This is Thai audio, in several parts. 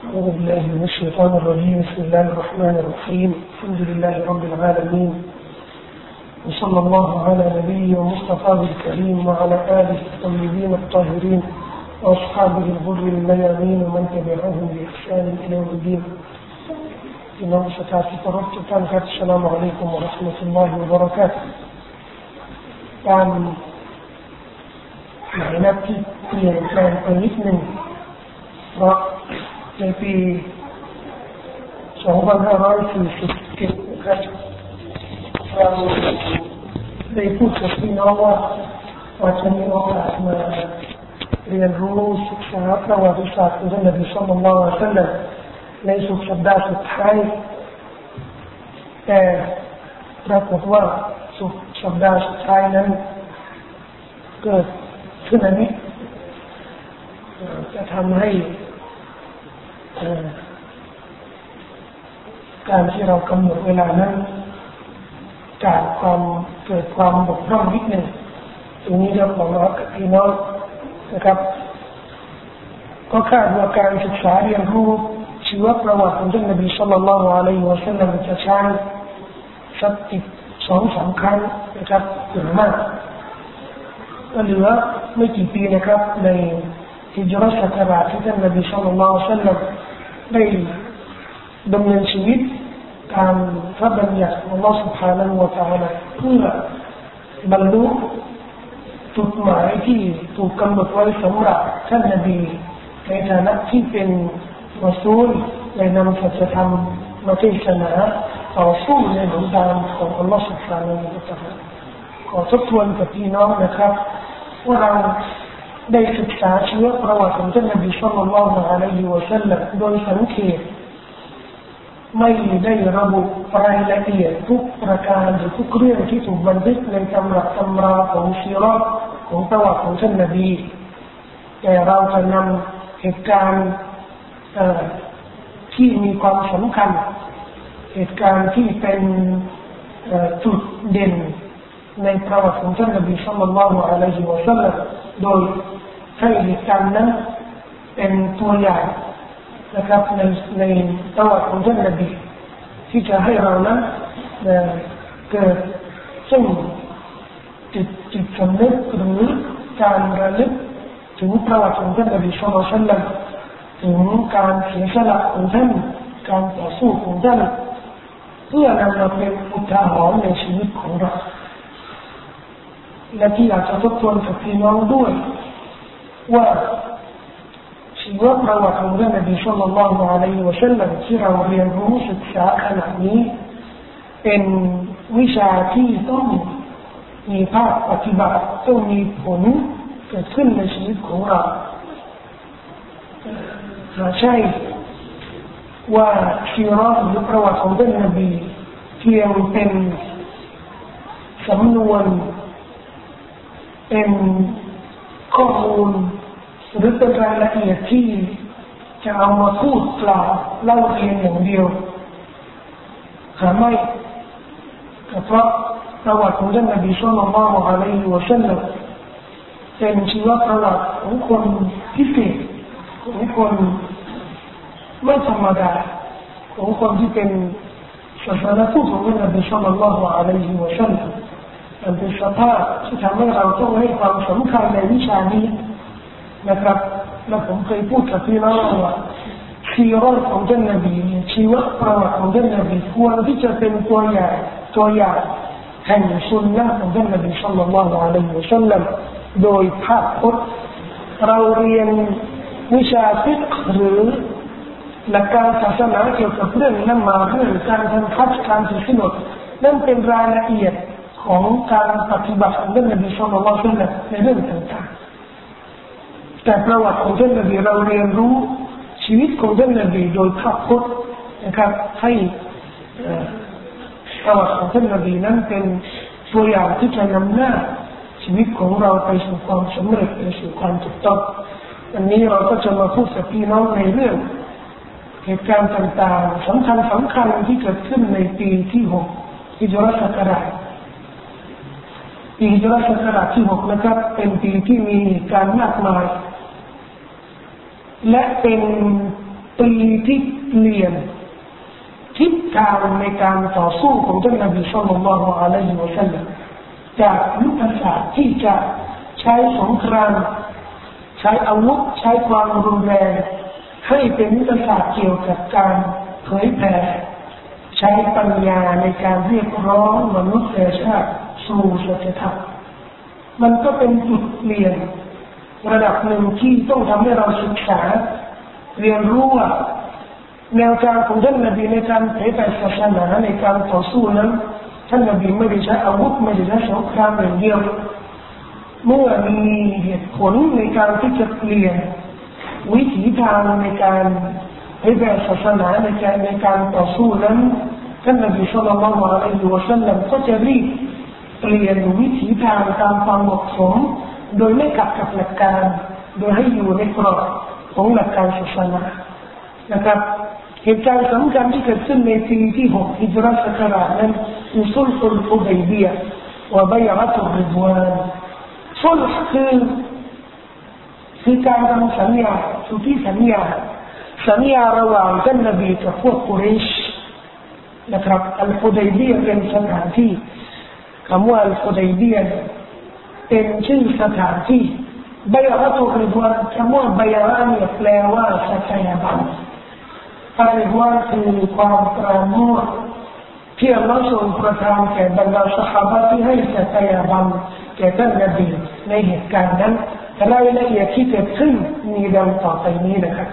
أعوذ بالله من الشيطان الرجيم. بسم الله الرحمن الرحيم. الحمد لله رب العالمين، وصلى الله على نبيه ومصطفاه الكريم وعلى آله الطيبين الطاهرين وأصحابه الغر الميامين ومن تبعهم بإحسان إلى يوم الدين. إمام ستاتي فربت كان السلام عليكم ورحمة الله وبركاته.การหมายนัดที่เปลี่ยนแปลงไปนิดหนึ่งเพราะในปี2547นะครับเราได้พูดกับพี่น้องว่าอาจจะมีโอกาสมาเรียนรู้ศึกษาประวัติศาสตร์ของท่านนบีศ็อลลัลลอฮุอะลัยฮิวะซัลลัมในสุดสัปดาห์สุดท้ายแต่ปรากฏว่าสุดสัปดาห์สุดท้ายนั้นเกิดสึนามิจะทำให้การที่เรากำหนดเวลานั้นจากเกิดความบกพร่องนิดหนึ่งตรงนี้เราขอรับกับพี่น้องนะครับก็คาดว่าการศึกษาเรียนรู้ชีวประวัติของท่านนบีศ็อลลัลลอฮุอะลัยฮิวะซัลลัมจะใช้สักอีก 2-3 ครั้งนะครับถึงมากก็เหลือไม่กี่ปีนะครับในฮิจเราะห์ศักราชที่ท่านนบีศ็อลลัลลอฮุอะลัยฮิวะซัลลัมได้ดำเนินชีวิตตามพระบัญญัติของอัลเลาะห์ سبحانه และ تعالى เพื่อบรรลุจุดหมายที่ถูกกำหนดไว้สำหรับท่านนบีในฐานะที่เป็นรอซูลในนำสัจธรรมมาเทศนาต่อสู้ในหนทางของอัลเลาะห์ سبحانه และ تعالى ขอทบทวนกับพี่น้องนะครับว่าเราได้ศึกษาชีวประวัติของท่านนบีศ็อลลัลลอฮุอะลัยฮิวะซัลลัมโดยสังเกตไม่ได้ระบุรายละเอียดทุกประการหรือทุกเรื่องที่ถูกบันทึกในตำรับตำราของซีเราะห์ของประวัติของท่านนบีแต่เราจะนำเหตุการณ์ที่มีความสำคัญเหตุการณ์ที่เป็นจุดเด่นในประวัติของท่านนบีศ็อลลัลลอฮุอะลัยฮิวะซัลลัมโดยให้เหตุการณ์นั้นเป็นตัวอย่างนะครับในประวัติของท่านนบีที่จะให้เรานั้นเกิดซึ่งจิตสำนึกหรือการระลึกถึงประวัติของท่านนบีศ็อลลัลลอฮุอะลัยฮิวะซัลลัมถึงการเสียสละของท่านการต่อสู้ของท่านเพื่อนำมาเป็นอุทาหรณ์ในชีวิตของเราและที่อยากจะทบทวนกับพี่น้องด้วยว่าชีวประวัติของท่านนบีศ็อลลัลลอฮุอะลัยฮิวะซัลลัมที่เราเรียนรู้ศึกษาขณะนี้เป็นวิชาที่ต้องมีภาคปฏิบัติต้องมีผลเกิดขึ้นในชีวิตของเราหาใช่ว่าชีวหรือประวัติของท่านนบีเพียงเป็นสำนวนเป็นข้อมูลหรือเป็นรายละเอียดที่จะเอามาพูดกล่าวเล่าเรียนอย่างเดียวหาไม่ก็เพราะประวัติของท่านนบีศ็อลลัลลอฮุอะลัยฮิวะซัลลัมเป็นชีวประวัติของคนพิเศษของคนไม่ธรรมดาของคนที่เป็นศาสนทูตของท่านนบีศ็อลลัลลอฮุอะลัยฮิวะซัลลัมมันเป็นสภาพที่ทำให้เราต้องให้ความสำคัญในวิชานี้นะครับและผมเคยพูดกับพี่น้องว่าชีวะของท่านนบีชีวประวัติของท่านนบีควรที่จะเป็นตัวอย่างแห่งสุนนะของท่านนบีศ็อลลัลลอฮุอะลัยฮิวะซัลลัมโดยภาพพจน์เราเรียนวิชาฟิกห์หรือหลักการศาสนาเกี่ยวกับเรื่องละหมาดเรื่องการทำฮัจญ์การถือศีลอดนั่นเป็นรายละเอียดของการปฏิบัติของท่านนบีศ็อลลัลลอฮุอะลัยฮิวะซัลลัมในเรื่องต่างๆแต่ประวัติของท่านนบีเราเรียนรู้ชีวิตของท่านนบีโดยภาพพจน์นะครับให้ประวัติของท่านนบีนั้นเป็นตัวอย่างที่จะนำหน้าชีวิตของเราไปสู่ความสำเร็จไปสู่ความถูกต้องวันนี้เราก็จะมาพูดกับพี่น้องในเรื่องเหตุการณ์ต่างๆสำคัญที่เกิดขึ้นในปีที่6ฮิจเราะห์ศักราชปีฮิจเราะห์ศักราชที่6นะครับเป็นปีที่มีการมากมายและเป็นปีที่เปลี่ยนทิศทางในการต่อสู้ของท่านนบีศ็อลลัลลอฮุอะลัยฮิวะซัลลัมจากยุทธศาสตร์ที่จะใช้สงครามใช้อาวุธใช้ความรุนแรงให้เป็นยุทธศาสตร์เกี่ยวกับการเผยแผ่ใช้ปัญญาในการเรียกร้องมนุษยชาติสู่สัจธรรมมันก็เป็นจุดเปลี่ยนระดับหนึ่งที่ต้องทำให้เราศึกษาเรียนรู้ว่าแนวทางของท่านนบีในการเผยแผ่ศาสนาในการต่อสู้นั้นท่านนบีไม่ได้ใช้อาวุธไม่ได้ใช้สงครามอย่างเดียวเมื่อมีเหตุผลในการที่จะเปลี่ยนวิถีทางในการเผยแผ่ศาสนาในการต่อสู้นั้นท่านนบีศ็อลลัลลอฮุอะลัยฮิวะซัลลัมก็จะรีบเปลี่ยนวิถีทางตามความเหมาะสมโดยไม่ขัดกับหลักการโดยให้อยู่ในกรอบของหลักการศาสนานะครับเหตุการณ์สำคัญที่เกิดขึ้นในปีที่6ฮิจเราะห์ศักราชนั้นคือซุลฮุลฮุดัยบียะห์และบัยอะตุรริฎวานซุลห์คือการทำสัญญาสุนทรีสัญญาระหว่างท่านนบีกับพวกกุเรชนะครับอัลฮุดัยบียะห์เป็นสถานที่คำว่าอัลฮุดัยบียะห์เป็นชื่อสถานที่บัยอะตุรริฎวานคำว่าบัยอะเนี่ยแปลว่าสัจยบันอัลริฎวานคือความปราโมทย์ที่อัลลอฮฺทรงประทานแก่บรรดาซอฮาบะห์ที่ให้สัจยบันแก่ท่านนบีในเหตุการณ์นั้นรายละเอียดที่เกิดขึ้นมีดังต่อไปนี้นะครับ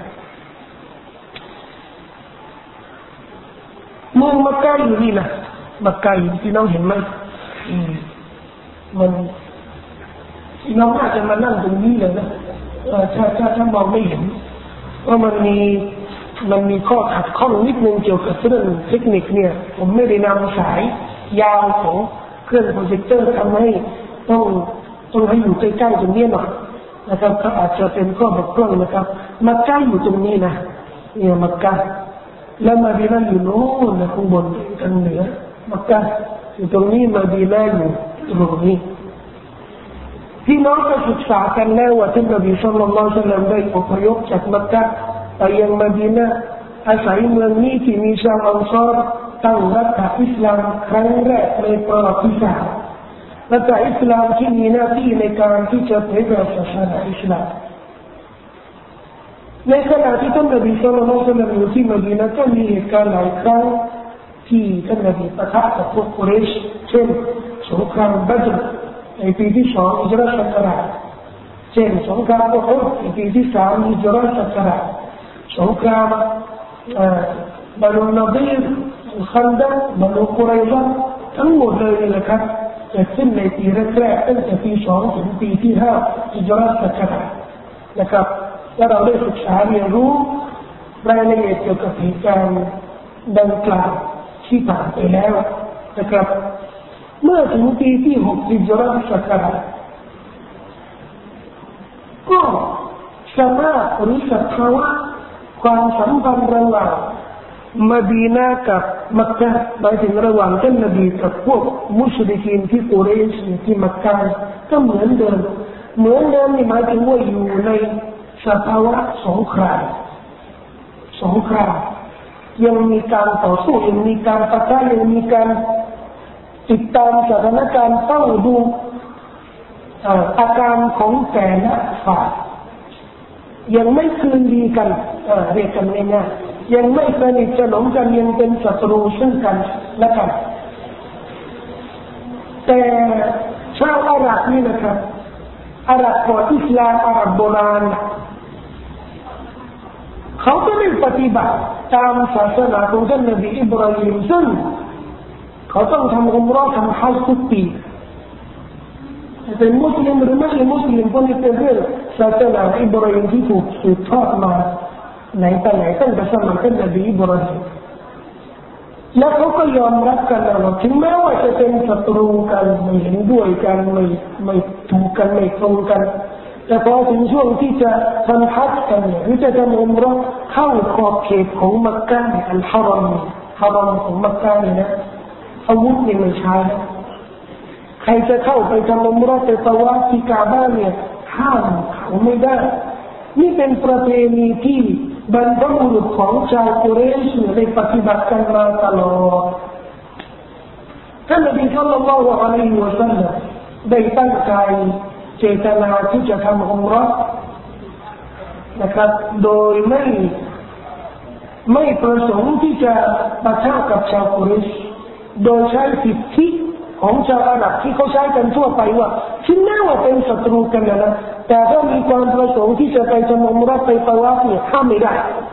เมืองมักกะอยู่นี่นะมักกะอยู่ที่น้องเห็นไหมมันน้องอาจจะมานั่งตรงนี้เลยนะถ้ามองไม่เห็นว่ามันมีข้อขัดข้องนิดนึงเกี่ยวกับเรื่องเทคนิคเนี่ยผมไม่ได้นำสายยาวของเครื่องโปรเจคเตอร์ทำให้ต้องให้อยู่ใกล้ๆตรงนี้หน่อยนะครับก็อาจจะเป็นข้อบกพร่องนะครับมักกะอยู่ตรงนี้นะเนี่ยมักกะแล้วมะดีนะห์อยู่โน่นนะข้างบนทางเหนือมักกะอยู่ตรงนี้มะดีนะห์อยู่ตรงนี้พี่น้องก็ศึกษากันแล้วว่าท่านนบีศ็อลลัลลอฮุอะลัยฮิวะซัลลัมได้อพยพจากมักกะไปยังมะดีนะห์อาศัยเมืองนี้ที่มีชาวอันซอรตั้งรัฐอิสลามครั้งแรกในประวัติศาสตร์รัฐอิสลามที่มีหน้าที่ในการที่จะเผยแผ่ศาสนาอิสลามในขณะที่ท่านนบีศ็อลลัลลอฮุอะลัยฮิวะซัลลัมอยู่ที่มะดีนะห์ก็มีเหตุการณ์หลายครั้งที่ท่านนบีปะทะกับพวกกุเรชเช่นสงครามบัดรในปีที่2ฮิจเราะห์ศักราชเช่นสงครามอุฮุดในปีที่3ฮิจเราะห์ศักราชสงครามบานูนาดีรคันดะบานูกุไรซะทั้งหมดเลยนะครับเกิดขึ้นในปีแรกๆตั้งแต่ปี2ถึงปีที่5ฮิจเราะห์ศักราชนะครับและเราได้ศึกษาเรียนรู้รายละเอียดเกี่ยวกับเหตุการณ์ดังกล่าวที่ผ่านไปแล้วนะครับเมื่อถึงปีที่6ฮิจเราะห์ศักราชก็สภาพหรือสภาวะความสัมพันธ์ระหว่างมะดีนะห์กับมักกะห์หมายถึงระหว่างท่านนบีกับพวกมุชริกีนที่กุเรชที่มักกะห์ก็เหมือนเดิมนี่หมายถึงว่าอยู่ในสภาวะสงครามยังมีการต่อสู้ยังมีการปะทะยังมีการติดตามสถานการณ์เฝ้าดูอาการของแต่ละฝ่ายยังไม่คืนดีกันเรียกกันง่ายๆยังไม่สนิทสนมกันยังเป็นศัตรูซึ่งกันและกันแต่ชาวอาหรับนี่นะครับอาหรับก่อนอิสลามอาหรับโบราณเขาก็ไม่ปฏิบัติตามศาสนาของท่านนบีอิบราฮิมซึ่งเขาต้องทำอุมเราะห์ทำฮัจญ์ทุกปีเป็นมุสลิมหรือไม่เป็นมุสลิมก็นี่เป็นเรื่องศาสนาอิบราฮิมที่ถูกสืบทอดมาไหนแต่ไหนตั้งแต่สมัยท่านนบีอิบราฮิมและเขาก็ยอมรับกันว่าถึงแม้ว่าจะเป็นศัตรูกันไม่เห็นด้วยกันไม่ถูกกันไม่ตรงกันแต่พอถึงช่วงที่จะทำฮัจญ์กันหรือจะทำอุมเราะห์เข้าขอบเขตของมักกะห์อัลฮารอมของมักกะห์นี่นะอาวุธนี่ไม่ใช่นะใครจะเข้าไปทำอุมเราะห์ไปตะวาฟที่กะบะห์เนี่ยห้ามเขาไม่ได้นี่เป็นประเพณีที่บรรพบุรุษของชาวกุเรชได้ปฏิบัติกันมาตลอดท่านนบีศ็อลลัลลอฮุอะลัยฮิวะซัลลัมได้ตั้งใจเจตนาที่จะทำอุมเราะห์นะครับโดยไม่ประสงค์ที่จะปะทะกับชาวกุเรชโดยใช้สิทธิของชาวอาหรับที่เขาใช้กันทั่วไปว่าถึงแม้ว่าเป็นศัตรูกันนะแต่ถ้ามีความประสงค์ที่จะไปทำอุมเราะห์ไปตะวาฟเนี่ยห้ามไม่ได้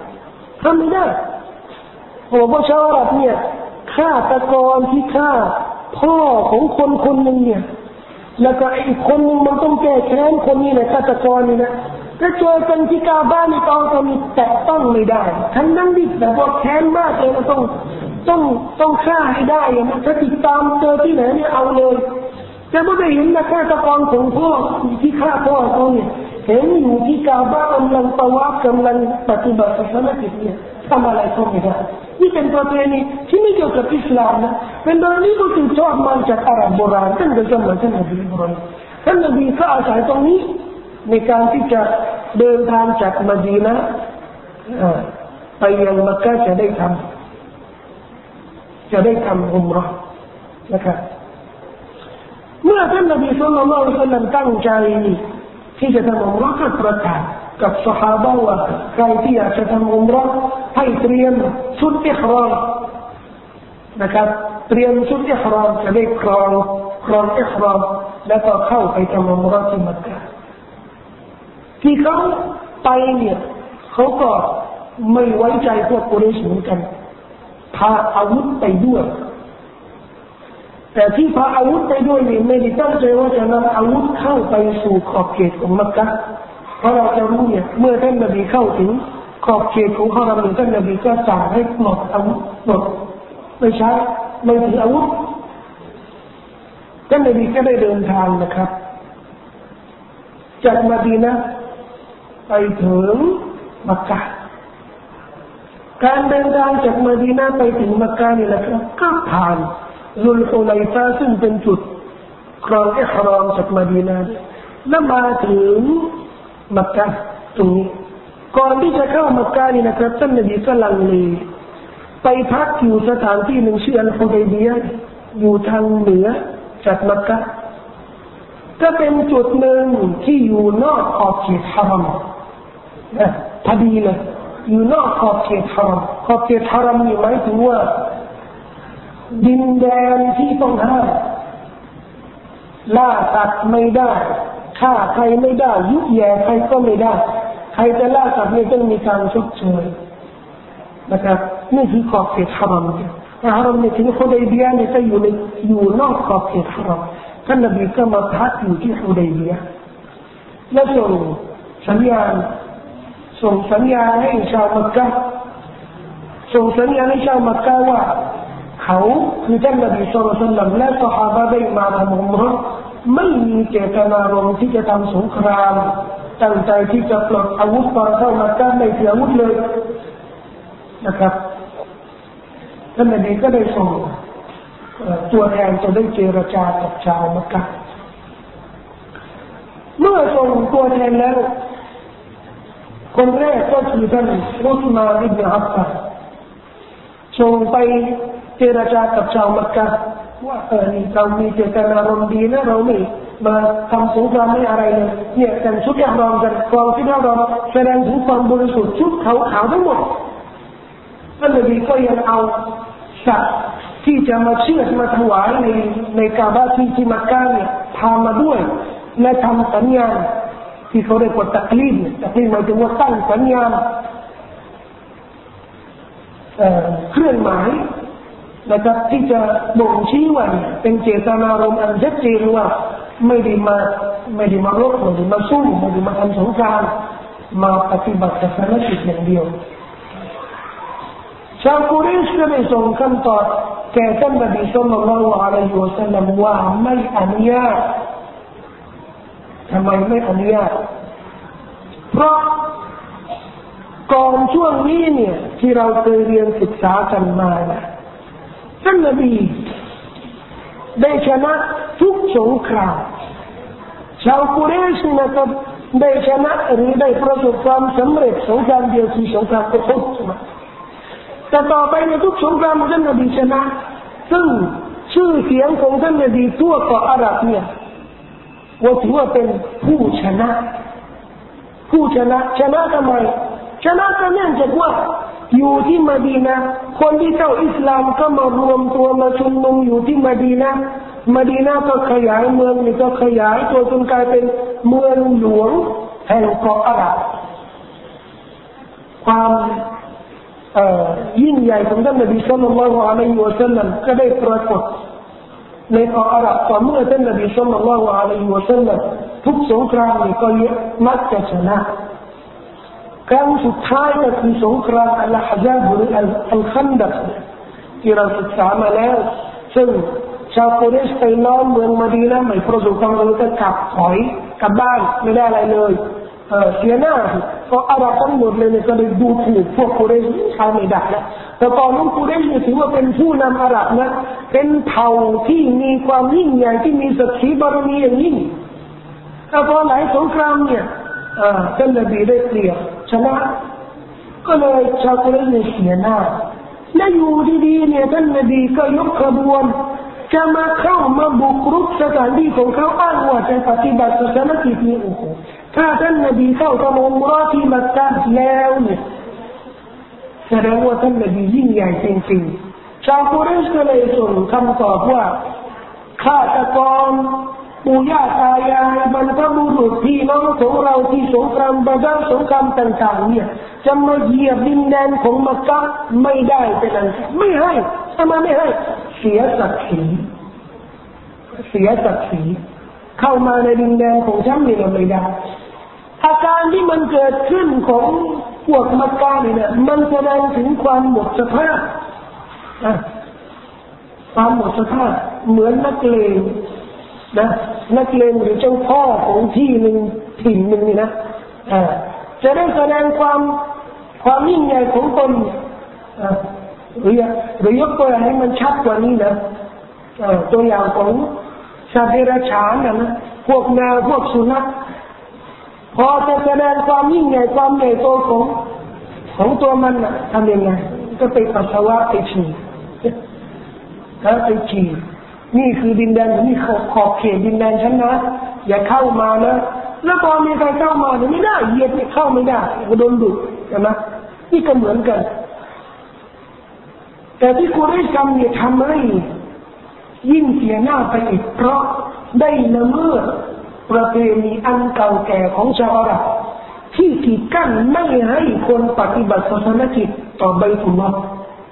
เพราะชาวอาหรับเนี่ยฆ่าตะกอนที่ฆ่าพ่อของคนหนึ่งเนี่ยแล้วก็อีกคนนึงมันต้องแก้แค้นคนนี้นะฆาตกรนี่นะถ้าเจอกันที่กาบ้านนี่ต้องแตะต้องไม่ได้ทั้งนั้นดิแบบว่าแค้นมากเลยมันต้องฆ่าให้ได้นะถ้าติดตามเจอที่ไหนเนี่ยเอาเลยแต่เมื่อได้เห็นนะฆาตกรของพ่อที่ฆ่าพ่อเขาเนี่ยเห็นอยู่ที่กาบ้านกำลังตะวาฟกำลังปฏิบัติศาสนกิจเนี่ยทำอะไรก็ไม่ได้นี่เป็นประเพณีที่ไม่เกี่ยวกับอิสลามนะเป็นเรื่องนี้ก็สืบทอดมาจากอาหรับโบราณตั้งแต่สมัยท่านนบีอิบราฮิมท่านนบีก็อาศัยตรงนี้ในการที่จะเดินทางจากมะดีนะห์ไปยังมักกะห์จะได้ทำอุมเราะห์นะครับเมื่อท่านนบีศ็อลลัลลอฮุอะลัยฮิวะซัลลัมตั้งใจที่จะทำอุมเราะห์ก็ประกาศกับซอฮาบะห์ว่าใครที่อยากจะทำอุมเราะห์ให้เตรียมชุดอิหรอมนะครับเตรียมชุดอิหรอมจะได้ครองอิหรอมแล้วก็เข้าไปทำอุมเราะห์ที่มักกะห์ที่เขาไปเนี่ยเขาก็ไม่ไว้ใจพวกกุเรชเหมือนกันพาอาวุธไปด้วยแต่ที่พาอาวุธไปด้วยนี่ไม่ได้ตั้งใจว่าจะนำอาวุธเข้าไปสู่ขอบเขตของมักกะห์เพราะเราจะรู้เนี่ยเมื่อท่านนบีเข้าถึงขอบเขตของฮารอมท่านนบีก็สั่งให้ปลดอาวุธปลดไม่ใช้ไม่ถืออาวุธท่านนบีก็ได้เดินทางนะครับจากมะดีนะห์ไปถึงมักกะห์การเดินทางจากมะดีนะห์ไปถึงมักกะห์นี่แหละครับก็ผ่านซุลฮุลัยฟะซึ่งเป็นจุดครองอิหรอมจากมะดีนะห์แล้วมาถึงมักกะห์ตรงนี้ก่อนที่จะเข้ามักกะห์นี่นะครับท่านนบีก็ลังเลไปพักอยู่สถานที่หนึ่งชื่ออัลฮุดัยบียะห์อยู่ทางเหนือจากมักกะห์ก็เป็นจุดหนึ่งที่อยู่นอกขอบเขตฮารอมพอดีเลยอยู่นอกขอบเขตฮารอมขอบเขตฮารอมนี่หมายถึงว่าดินแดนที่ต้องห้ามล่าสัตว์ไม่ได้ฆ่าใครไม่ได้ยุแย่ใครก็ไม่ได้ใครจะล่าสัตว์เนี่ยต้องมีการชดเชยนะครับนี่คือขอบเขตฮารอมฮารอมเนี่ยถึงฮุดัยบียะห์เนี่ยจะอยู่นอกขอบเขตฮารอมท่านนบีก็มาพักอยู่ที่ฮุดัยบียะห์และส่งสัญญาณให้ชาวมักกะห์ว่าเขาคือท่านนบีศ็อลลัลลอฮุอะลัยฮิวะซัลลัมและซอฮาบะห์ได้มาทำอุมเราะห์ไม่มีเจตนารมณ์ที่จะทำสงครามตั้งใจที่จะปลดอาวุธตอนเข้ามักกะห์ไม่ถืออาวุธเลยนะครับท่านนบีก็ได้ส่งตัวแทนจะได้เจรจากับชาวมักกะห์เมื่อส่งตัวแทนแล้วคนแรกก็คือท่านอุสมานอิบนุอัฟฟานส่งไปเจรจากับชาวมักกะห์ว่านี่เรามีเจตนารมณ์ดีนะเราไม่มาทำสงครามไม่อะไรเลยเนี่ยแต่งชุดอิหรอมกันกองที่เราแสดงถึงความบริสุทธิ์ชุดขาวทั้งหมดท่านนบีก็ยังเอาสัตว์ที่จะมาเชือดมาถวายในกาบะห์ที่มักกะห์เนี่ยพามาด้วยและทำสัญญาณที่เขาเรียกว่าตักลีดหมายถึงว่าตั้งสัญญาณเครื่องหมายนะครับที่จะบ่งชี้ว่าเป็นเจตนารมณ์อันชัดเจนว่าไม่ได้มารบไม่ได้มาสู้ไม่ได้มาทำสงครามมาปฏิบัติศาสนกิจอย่างเดียวชาวกุเรชก็ได้ส่งคำตอบแก่ท่านนบีศ็อลลัลลอฮุอะลัยฮิวะซัลลัมว่าไม่อนุญาตทำไมไม่อนุญาตเพราะก่อนช่วงนี้เนี่ยที่เราเคยเรียนศึกษากันมานะท่านนบีได้ชนะทุกสงครามชาวกุเรชนะครับได้ชนะหรือได้ประสบความสำเร็จสงครามเดียวคือสงครามอุฮุดใช่ไหมแต่ต่อไปในทุกสงครามท่านนบีชนะซึ่งชื่อเสียงของท่านนบีทั่วเกาะอาหรับเนี่ยว่าถือว่าเป็นผู้ชนะชนะทำไมชนะก็เนื่องจากว่าอยู่ที่มะดีนะห์คนที่เข้าอิสลามก็มารวมตัวมาชุมนุมอยู่ที่มะดีนะห์ก็ขยายเมืองนี่ก็ขยายตัวจนกลายเป็นเมืองหลวงแห่งเกาะอาหรับความยิ่งใหญ่ของท่านนบีศ็อลลัลลอฮุอะลัยฮิวะซัลลัมก็ได้ปรากฏในเกาะอาหรับต่อเมื่อท่านนบีศ็อลลัลลอฮุอะลัยฮิวะซัลลัมทุกสงครามนี่ก็มักจะชนะครั้งสุดท้ายก็คือสงครามอัลฮะซาบหรืออัลคันดักที่เราศึกษามาแล้วซึ่งชาวกุเรชไปล้อมเมืองมะดีนะห์ไม่ประสบความสำเร็จก็กลับถอยกลับบ้านไม่ได้อะไรเลยเสียหน้าก็อาหรับทั้งหมดเลยก็เลยดูถูกพวกกุเรชเขาไม่ได้นะแต่ตอนนั้นกุเรชถือว่าเป็นผู้นำอาหรับนะเป็นเผ่าที่มีความยิ่งใหญ่ที่มีศักดิ์ศรีบารมีอย่างยิ่งแต่พอหลายสงครามเนี่ยท่านนบีได้เปรียบชนะก็เลยชาวกุเรชเสียหน้าและอยู่ดีๆเนี่ยท่านนบีก็ยกขบวนจะมาเข้ามาบุกรุกสถานที่ของเขาอ้างว่าจะปฏิบัติศาสนกิจนี้โอ้โหถ้าท่านนบีเข้าทำอุมเราะห์ที่มักกะฮ์แล้วเนี่ยแสดงว่าท่านนบียิ่งใหญ่จริงๆชาวกุเรชก็เลยส่งคำตอบว่าฆาตกรปู่ย่าตายายบรรพบุรุษพี่น้องของเราที่สงครามบาดาลสงครามต่างๆเนี่ยจะมาเหยียบดินแดนของมักกะฮ์ไม่ได้เป็นอันขาดไม่ให้ทำไมไม่ให้เสียศักดิ์ศรีเข้ามาในดินแดนของฉันนี่ไม่ได้อาการที่มันเกิดขึ้นของพวกมักกะฮ์เนี่ยมันแสดงถึงความหมดสภาพความหมดสภาพเหมือนนักเลงนะนักเลงหรือเจ้าพ่อของที่หนึ่งถิ่นหนึ่งนี่นะจะได้แสดงความยิ่งใหญ่ของตนหรือยกตัวอย่างให้มันชัดกว่านี้นะตัวอย่างของสัตว์เดรัจฉานนะพวกแมวพวกสุนัขพอจะแสดงความยิ่งใหญ่ความใหญ่โตของตัวมันนะทำยังไงก็ไปปัสสาวะไปฉี่นี่คือดินแดนนี่ขอบเขตดินแดนฉันนะอย่าเข้ามานะแล้วพอมีใครเข้ามาเนี่ยไม่ได้เหยียบเข้าไม่ได้ก็โดนดุใช่ไหมนี่ก็เหมือนกันแต่ที่กุเรชทำเนี่ยทำให้ยิ่งเสียหน้าไปอีกเพราะได้ละเมิดประเพณีอันเก่าแก่ของชาวอาหรับที่กีดกั้นไม่ให้คนปฏิบัติศาสนกิจต่อบัยตุลลอฮ์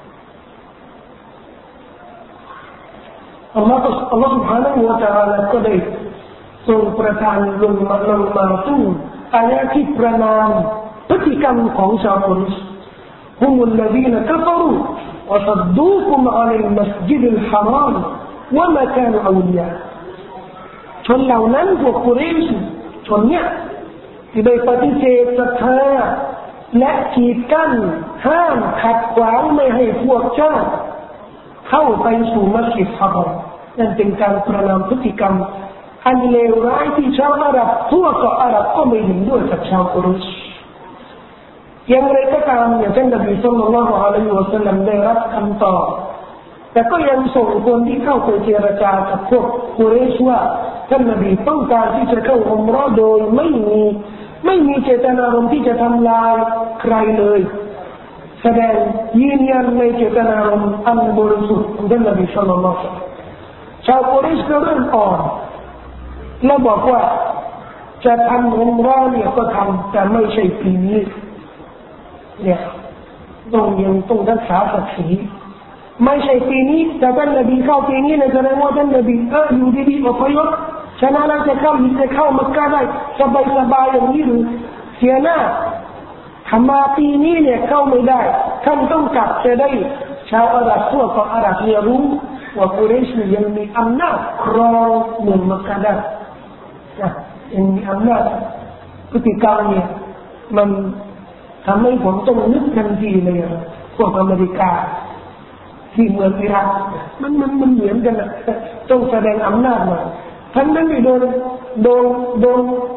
อัลลอฮ์ سبحانه และ تعالى ก็ได้ทรงประทานลงมาซึ่งอายะห์ที่ประนามพฤติกรรมของชาวกุเรชهم الذين كفروا وصدوكم عن المسجد الحرام وما كانوا أولياء ชนเหล่านั้นพวกกุเรชชนเนี่ยที่ได้ปฏิเสธศรัทธาและกีดกั้นห้ามขัดขวางไม่ให้พวกเจ้าเข้าไปสู่มัสยิดฮารอมนั่นเป็นการประนามพฤติกรรมอันเลวร้ายที่ชาวอาหรับทั่วเกาะอาหรับก็ไม่เห็นด้วยกับชาวกุเรชอย่างไรก็ตามอย่างท่านนบีศ็อลลัลลอฮุอะลัยฮิวะซัลลัมได้รับคำตอบแต่ก็ยังส่งคนที่เข้าไปเจรจากับพวกกุเรชว่าท่านนบีต้องการที่จะเข้าอุมเราะห์โดยไม่มีเจตนารมณ์ที่จะทำลายใครเลยแสดงยืนยันในเจตนารมณ์อันบริสุทธิ์ของท่านนบีศ็อลลัลลอฮุอะลัยฮิวะซัลลัมชาวกุเรชก็เริ่มอ่อนและบอกว่าจะทำอุมเราะห์เนี่ยก็ทำแต่ไม่ใช่ปีนี้เนี่ยต้องรักษาศักดิ์ศรีไม่ใช่ปีนี้แต่ท่านนบีเข้าปีนี้เนี่ยแสดงว่าท่านนบีอยู่ดีๆอพยพฉะนั้นเราจะเข้ามักกะฮ์ได้สบายอย่างนี้หรือเสียหน้าทำมาปีนี้เนี่ยเข้าไม่ได้ท่านต้องกลับจะได้ชาวอาหรับทั่วเกาะอาหรับเนี่ยรู้ว่ากุเรชยังมีอำนาจครองเมืองมักกะฮ์ได้ยังมีอำนาจพฤติกรรมเนี่ยมันทำให้ผมต้องนึกทันทีเลยพวกอเมริกาที่เมืองอิรักมันเหมือนกันนะต้องแสดงอำนาจมาทั้งนั้นโดน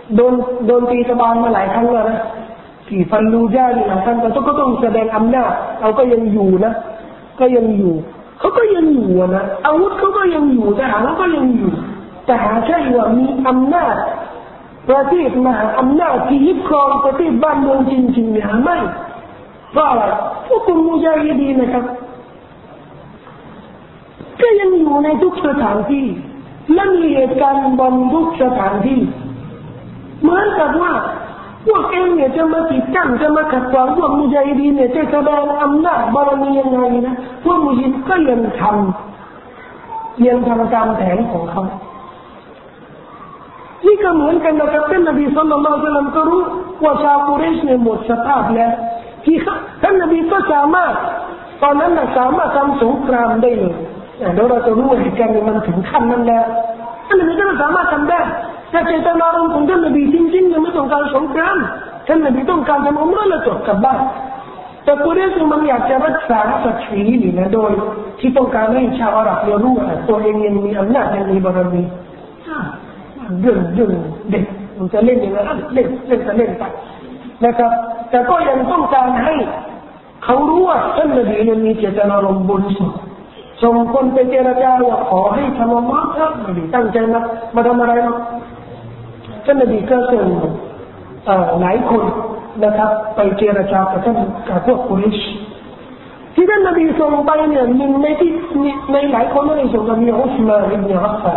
โดนตีสะบานมาหลายครั้งแล้วนะที่ฟันลูญ่านี่หลายครั้งแต่ก็ต้องแสดงอำนาจเราก็ยังอยู่นะก็ยังอยู่เขาก็ยังอยู่นะอาวุธเขาก็ยังอยู่ทหารเขาก็ยังอยู่แต่หาใช่ว่ามีอำนาจประเทศมหาอำนาจที่ยึดครองประเทศบ้านเมืองจริงๆเนี่ยไม่เพราะอะไรพวกคุณมุญาฮิดีนนะครับก็ยังอยู่ในทุกสถานที่และมีเหตุการณ์บนทุกสถานที่เหมือนกับว่าพวกเองเนี่ยจะมากีดกันจะมาขัดขวางพวกมุญาฮิดีนเนี่ยจะแสดงอำนาจบารมียังไงนะพวกมุญาฮิดีนก็ยังทำตามแผนของเขานี่ก็เหมือนกันนะครับท่านนบีศ็อลลัลลอฮุอะลัยฮิวะซัลลัมก็รู้ว่าชาวกุเรชเนี่ยหมดสภาพแล้วที่ท่านนบีก็สามารถตอนนั้นสามารถทำสงครามได้เลยเดี๋ยวเราจะรู้ว่าเหตุการณ์มันถึงขั้นนั้นแล้วท่านนบีก็สามารถทำได้แต่เจตนารมณ์ของท่านนบีจริงๆยังไม่ต้องการสงครามท่านนบีต้องการทำอุมเราะห์และจบกลับบ้านแต่กุเรชมันอยากจะรักษาศักดิ์ศรีนี่นะโดยที่ต้องการให้ชาวอาหรับรู้ว่าตัวเองยังมีอำนาจยังมีบารมีเรื่องเด็กมันจะเล่นอย่างนั้นเล่นจะเล่นไปนะครับแต่ก็ยังต้องการให้เขารู้ว่าท่านนบีเนี่ยมีเจตนารมณ์บริสุทธิ์ส่งคนไปเจรจาว่าขอให้ทำมาครับนบีตั้งใจมาทำอะไรหรอกท่านนบีก็ส่งหลายคนนะครับไปเจรจากับพวกกุเรชที่ท่านนบีส่งไปเนี่ยหนึ่งในหลายคนนั่นเองส่งนบีอุสมานอิบนุอัฟฟาน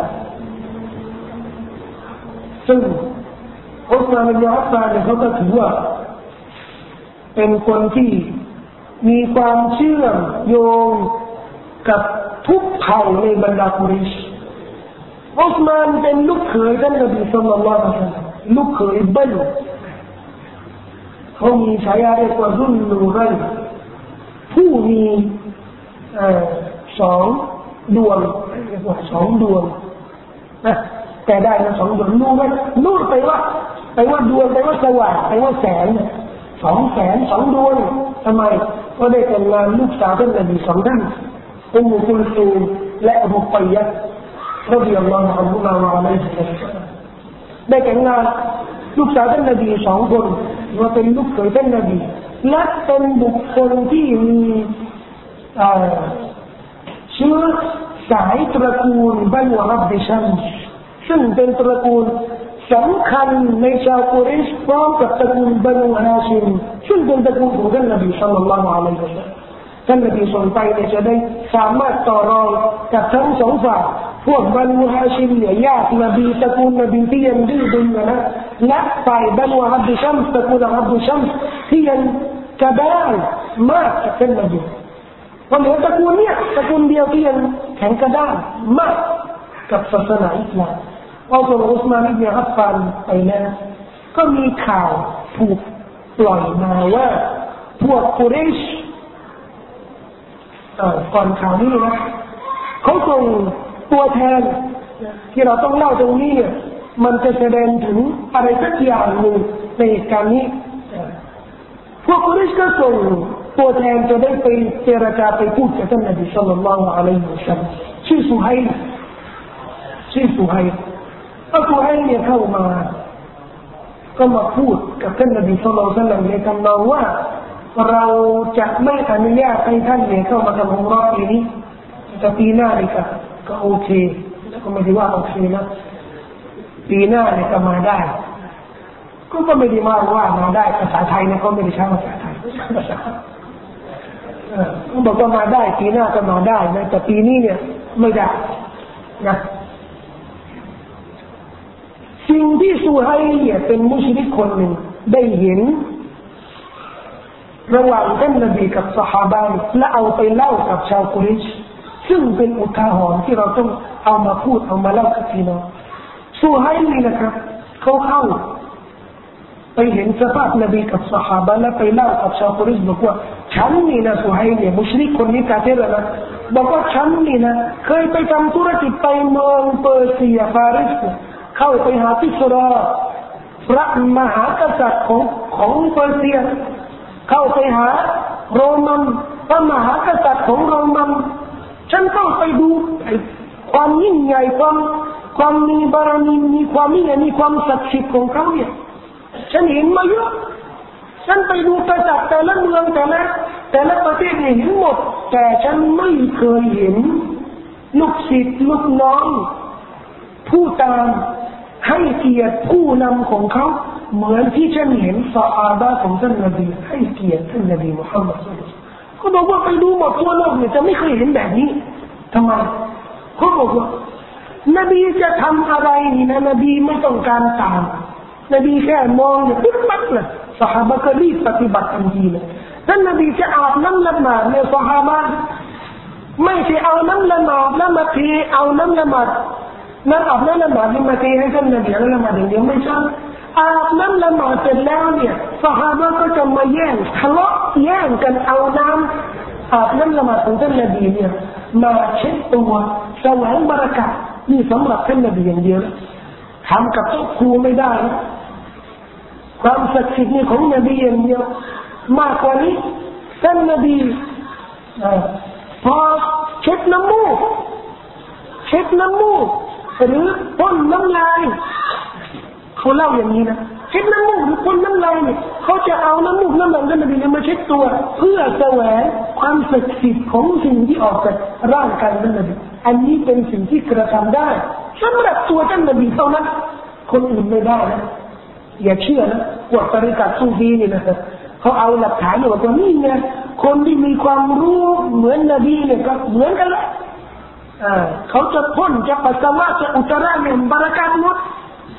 ซึ่งอุสมานอิบนุอัฟฟานเนี่ยเขาก็ถือว่าเป็นคนที่มีความเชื่อมโยงกับทุกเผ่าในบรรดากุเรชอุสมานเป็นลูกเขยท่านนบีศ็อลลัลลอฮุอะลัยฮิวะซัลลัมลูกเขยเบิ้ลเขามีฉายาเรียกว่ารุ่นนูไรผู้มี2 ดวงเรียกว่า2 ดวงนะแต่ได้นะ2 ดวงนูไปว่าดวงไปว่าสว่างไปว่าแสง2 แสน 2 ดวงทำไมก็ได้แต่งงานลูกสาวท่านนบี2 ท่านอุมมุกุลซูมและรุกัยยะห์รฎิยัลลอฮุอันฮุมาวะอะลัยฮิวะซัลลัมได้แต่งงานลูกสาวท่านนบี2 คนว่าเป็นลูกเขยท่านนบีและเป็นบุคคลที่มีเชื้อสายตระกูลบันวะรับบิชัมซึ่งเป็นตระกูลสำคัญในชาวกุเรชพร้อมกับตระกูลบันฮาชิมซึ่งเป็นตระกูลของท่านนบีศ็อลลัลลอฮุอะลัยฮิวะซัลลัมท่านนบีส่งไปเนี่ยจะได้สามารถต่อรองกับทั้ง2 ฝ่ายพวกบันฮาชิมเนี่ยญาตินบีตระกูลนบีที่ยังดื้อดึงนะและฝ่ายบันอับดุชัมตระกูลอับดุชัมที่ยังกระด้างมากกับท่านนบีเพราะเหลือตระกูลเนี่ยตระกูลเดียวที่ยังแข็งกระด้างมากกับศาสนาอิสลามพอส่งอุสมานอิบนุอัฟฟานไปแล้วก็มีข่าวถูกปล่อยมาว่าพวกกุเรชก่อนข่าวนี้นะเขาส่งตัวแทนที่เราต้องเล่าตรงนี้เนี่ยมันจะแสดงถึงอะไรสักอย่างหนึ่งในเหตุการณ์นี้พวกกุเรชก็ส่งตัวแทนจะได้ไปเจรจาไปพูดกับท่านนบีศ็อลลัลลอฮุอะลัยฮิวะซัลลัมชื่อซุฮัยล์เนี่ยเข้ามาก็มาพูดกับท่านนบีศ็อลลัลลอฮุอะลัยฮิวะซัลลัมในคำนองว่าเราจะไม่อนุญาตให้ท่านเนี่ยเข้ามาทำอุมเราะห์ปีนี้แต่ปีหน้านี่ก็โอเคแล้วก็ไม่ได้ว่าโอเคนะปีหน้าเนี่ยก็มาได้ก็ไม่ได้มาได้ภาษาไทยเนี่ยเขาไม่ได้ใช้ภาษาไทยเขาบอกว่ามาได้ปีหน้าก็มาได้นะแต่ปีนี้เนี่ยไม่ได้นะสิ่งที่ซูไฮเนี่ยเป็นมุชริกคนหนึ่งได้เห็นระหว่างท่านนบีกับซอฮาบะห์และเอาไปเล่ากับชาวกุเรชซึ่งเป็นอุทาหรณ์ที่เราต้องเอามาพูดเอามาเล่ากับพี่น้องซูไฮนี่นะครับเขาเข้าไปเห็นสภาพนบีกับซอฮาบะห์และไปเล่ากับชาวกุเรชบอกว่าฉันนี่นะซูไฮเนี่ยมุชริกคนนี้กาเฟรนะบอกว่าฉันนี่นะเคยไปทำธุรกิจไปเมืองเปอร์เซียฟาริสเข้าไปหาพิสราพระมหากษัตริย์ของเปอร์เซียเข้าไปหาโรมันพระมหากษัตริย์ของโรมันฉันเข้าไปดูความยิ่งใหญ่ความมีบารมีมีความมีความศักดิ์สิทธิ์ของเขาเนี่ยฉันเห็นมาเยอะฉันไปดูประจักษ์แต่ละเมืองแต่ละประเทศเห็นหมดแต่ฉันไม่เคยเห็นลูกศิษย์ลูกน้องผู้ตามให้เกียรติผู้นำของเขาเหมือนที่ฉันเห็นซอฮาบะห์ของท่านนบีให้เกียรติท่านนบีมุฮัมมัดเขาบอกว่าไปดูหมดทั่วโลกเนี่ยจะไม่เคยเห็นแบบนี้ทำไมเขาบอกว่านบีจะทำอะไรนี่นะนบีไม่ต้องการตามนบีแค่มองเนี่ยปุ๊บปั๊บเลยซอฮาบะห์ก็รีบปฏิบัติทันทีเลยท่านนบีจะอาบน้ำละหมาดเนี่ยซอฮาบะห์ไม่ใช่เอาน้ำละหมาดแล้วมาเทเอาน้ำละหมาดน้ำอาบน้ำละหมาดนี่มาเทให้ท่านนบีแล้วละหมาดอย่างเดียวไม่ใช่อาบน้ำละหมาดเสร็จแล้วเนี่ยซอฮาบะห์ก็จะมาแย่งทะเลาะแย่งกันเอาน้ำอาบน้ำละหมาดของท่านนบีเนี่ยมาเช็ดตัวแสวงบารอกาฮ์นี่สำหรับท่านนบีอย่างเดียวทำกับตัวครูไม่ได้ความศักดิ์สิทธิ์นี่ของนบีอย่างเดียวมากกว่านี้ท่านนบีพอเช็ดน้ำมูกหรือพ่นน้ำลายเขาเล่าอย่างนี้นะเช็ดน้ำมูกหรือพ่นน้ำลายเนี่ยเขาจะเอาน้ำมูกน้ำลายท่านนบีมาเช็ดตัวเพื่อแสวงความศักดิ์สิทธิ์ของสิ่งที่ออกจากร่างกายท่านนบีอันนี้เป็นสิ่งที่กระทำได้สำหรับตัวท่านนบีเท่านั้นคนอื่นไม่ได้นะอย่าเชื่อนะว่าตริกะซูฟีนี่นะครับเขาเอาหลักฐานอยู่ว่านี่ไงคนที่มีความรู้เหมือนนบีเนี่ยก็เหมือนกันแหละเขาจะพ่นจะปัสสาวะจะอุจจาระเนี่ยบารากาตหมด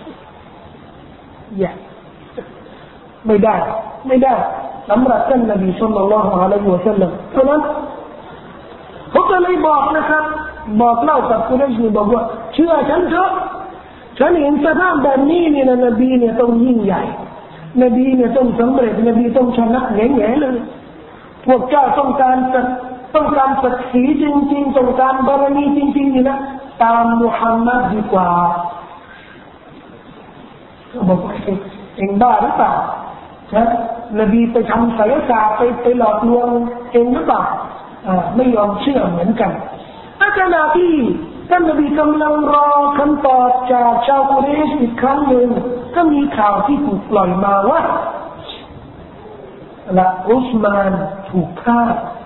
อย่าไม่ได้สำหรับท่านนบีศ็อลลัลลอฮุอะลัยฮิวะซัลลัมเพราะนั้นเขาก็เลยบอกนะครับบอกเล่ากับกุเรชบอกว่าเชื่อฉันเถอะฉันเห็นสภาพแบบนี้เนี่ยนบีเนี่ยต้องยิ่งใหญ่นบีเนี่ยต้องสำเร็จนบีต้องชนะแง่ๆเลยพวกเจ้าต้องการศักดิ์ศรีจริงๆต้องการบารมีจริงๆนี่นะตามมุฮัมมัดดีกว่าบอกว่าเองบ้าหรือเปล่านะนบีไปทำไสยศาสตร์ไปหลอกลวงเองหรือเปล่าไม่ยอมเชื่อเหมือนกันขณะที่ท่านนบีกำลังรอคำตอบจากชาวกุเรชอีกครั้งหนึ่งก็มีข่าวที่ถูกปล่อยมาว่าอุสมานถูกฆ่า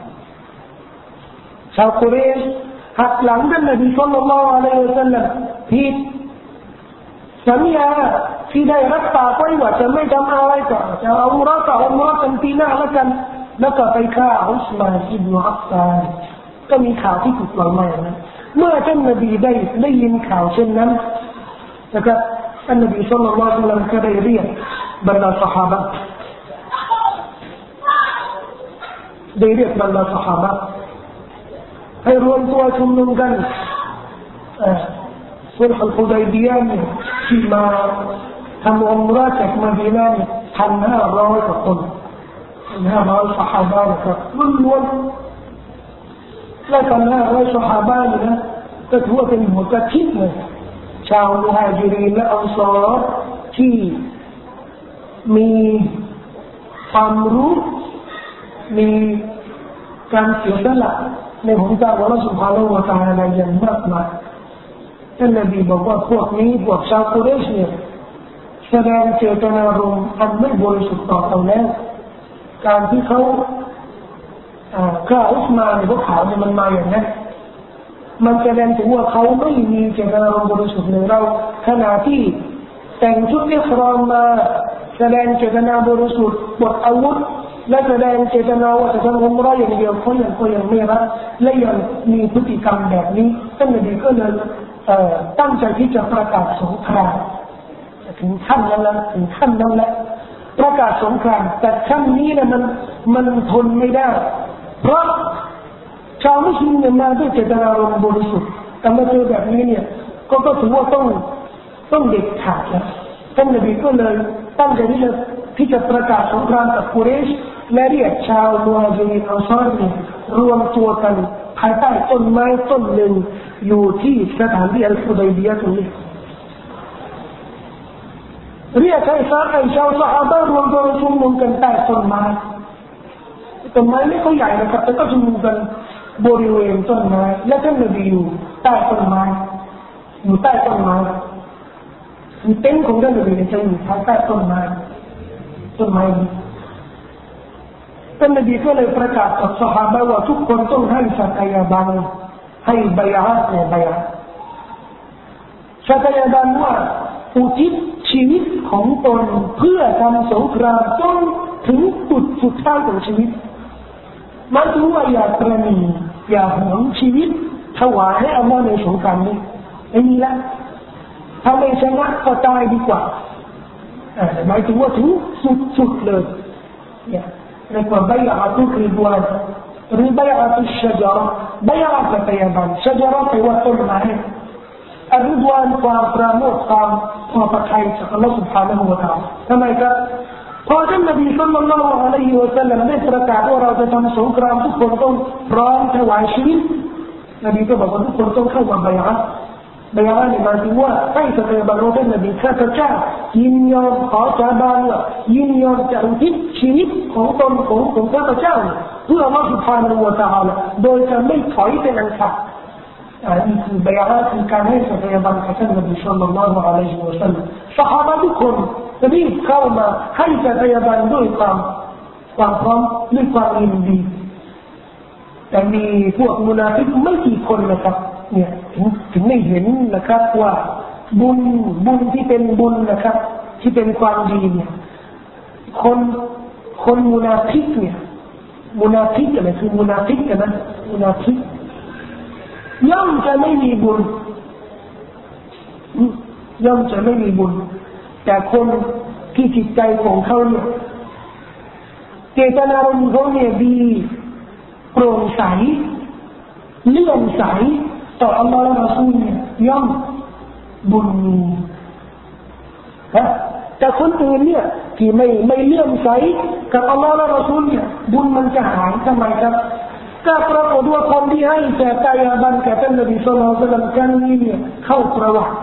ชาวกุเรชหักหลังท่านนบีศ็อลลัลลอฮุอะลัยฮิวะซัลลัมผิดสัญญาที่ได้รับปากไว้ว่าจะไม่ทำอะไรก่อนจะเอาอุมเราะห์กันปีหน้าแล้วกันแล้วก็ไปฆ่าอุสมานอิบนุอัฟฟานก็มีข่าวที่ถูกปล่อยมาอย่างนั้นเมื่อท่านนบีได้ยินข่าวเช่นนั้นนะครับท่านนบีศ็อลลัลลอฮุอะลัยฮิวะซัลลัมก็ได้เรียกบรรดาซอฮาบะห์ให้รวมตัวชุมนุมกันสุลฮุลฮุดัยบียะห์ที่มาทำอุมเราะห์จากมะดีนะห์ 1,500 กว่าคน1,500 ซอฮาบะห์นะครับล้วนๆและ1,500 ซอฮาบะห์นะก็ถือว่าเป็นหัวกะทิเลยชาวมุฮาญิรินและอันซอรที่มีความรู้มีการเสียสละในหนทางของอัลเลาะห์ซุบฮานะฮูวะตะอาลาอย่างมากมายท่านนบีบอกว่าพวกนี้พวกชาวกุเรชเนี่ยแสดงเจตนารมณ์อันไม่บริสุทธิ์ต่อเราแล้วการที่เขาฆ่าอุสมานพวกเขาเนี่ยมันมาอย่างนั้นมันแสดงถึงว่าเขาไม่มีเจตนารมณ์บริสุทธิ์ในเราขณะที่แต่งชุดอิหรอมมาแสดงเจตนาบริสุทธิ์ปลดอาวุธและแสดงเจตนาว่าจะทำอุมเราะห์อย่างเดียวเขายังไม่รับและยังมีพฤติกรรมแบบนี้ท่านนบีก็เลยตั้งใจที่จะประกาศสงครามถึงขั้นนั้นแล้วประกาศสงครามแต่ขั้นนี้นะมันทนไม่ได้เพราะชาวมุสลิมเนี่ยมาด้วยเจตนารมณ์บริสุทธิ์แต่มาเจอแบบนี้เนี่ยก็ถือว่าต้องเด็ดขาดนะท่านนบีก็เลยตั้งใจที่จะประกาศสงครามกับกุเรชและเรียกชาวมุฮาญิรินอันซอรเนี่ยรวมตัวกันภายใต้ต้นไม้ต้นหนึ่งอยู่ที่สถานที่อัลฮุดัยบียะห์ตรงนี้เรียกให้ชาวซอฮาบะห์รวมตัวชุมนุมกันใต้ต้นไม้ไม่ค่อยใหญ่นะครับแต่ก็ชุมนุมกันบริเวณต้นไม้และท่านนบีอยู่ใต้ต้นไม้อยู่ใต้ต้นไม้คือเต็นท์ของท่านนบีจะอยู่ภายใต้ต้นไม้ท่านนบีก็เลยประกาศกับซอฮาบะห์ว่าทุกคนต้องให้สักยะบันให้บัยอะห์ในบัยอะห์สักยะบันว่าอุทิศชีวิตของตนเพื่อทำสงครามจนถึงจุดสุดท้ายของชีวิตหมายถึงว่าอย่าประณีอย่าหวงชีวิตถวายให้อัลลอฮ์ในสงครามนี้ไม่มีละถ้าไม่ชนะก็ตายดีกว่าหมายถึงว่าถึงสุดเลยเนี่ยเรียกว่าบัยอะตุริดวานหรือบัยอะตุชจาระบัยอะตุตยบันชจาระแปลว่าต้นไม้อริดวานความปราโมทย์ความพอพระทัยจากอัลลอฮฺ سبحانه และ تعالى ทำไมครับพอท่านนบีศ็อลลัลลอฮุอะลัยฮิวะซัลลัมได้ประกาศว่าเราจะทำสงครามทุกคนต้องพร้อมถวายชีวิตนบีก็บอกว่าทุกคนต้องเข้ามาบัยอะห์นี่หมายถึงว่าให้สักยะบันว่าท่านนบีข้าพเจ้ายินยอมขอสาบานว่ายินยอมจะอุทิศชีวิตของตนของข้าพเจ้าเพื่ออัลลอฮฺ سبحانه และ تعالى โดยจะไม่ถอยเป็นอันขาดนี่คือบัยอะห์คือการให้สักยะบันกับท่านนบีศ็อลลัลลอฮุอะลัยฮิวะซัลลัมซอฮาบะห์ทุกคนรีบเข้ามาให้สักยะบันด้วยความพร้อมด้วยความยินดีแต่มีพวกมุนาฟิกไม่กี่คนนะครับเนี่ยถึงไม่เห็นนะครับว่าบุญที่เป็นบุญนะครับที่เป็นความดีเนี่ยคนมุนาฟิกเนี่ยมุนาฟิกอะไรคือมุนาฟิกกันนะมุนาฟิกย่อมจะไม่มีบุญแต่คนที่จิตใจของเขาเนี่ยเจตนารมณ์เขาเนี่ยดีโปร่งใสเลื่อมใสต่ออัลลอฮฺและรอซูลเนี่ยย่อมบุญมีแต่คนอื่นเนี่ยที่ไม่เลื่อมใสกับอัลลอฮฺและรอซูลเนี่ยบุญมันจะหายทำไมครับก็ปรากฏว่าคนที่ให้แต่กายบันแก่ท่านนบีศ็อลลัลลอฮุอะลัยฮิวะซัลลัมครั้งนี้เนี่ยเข้าประวัติ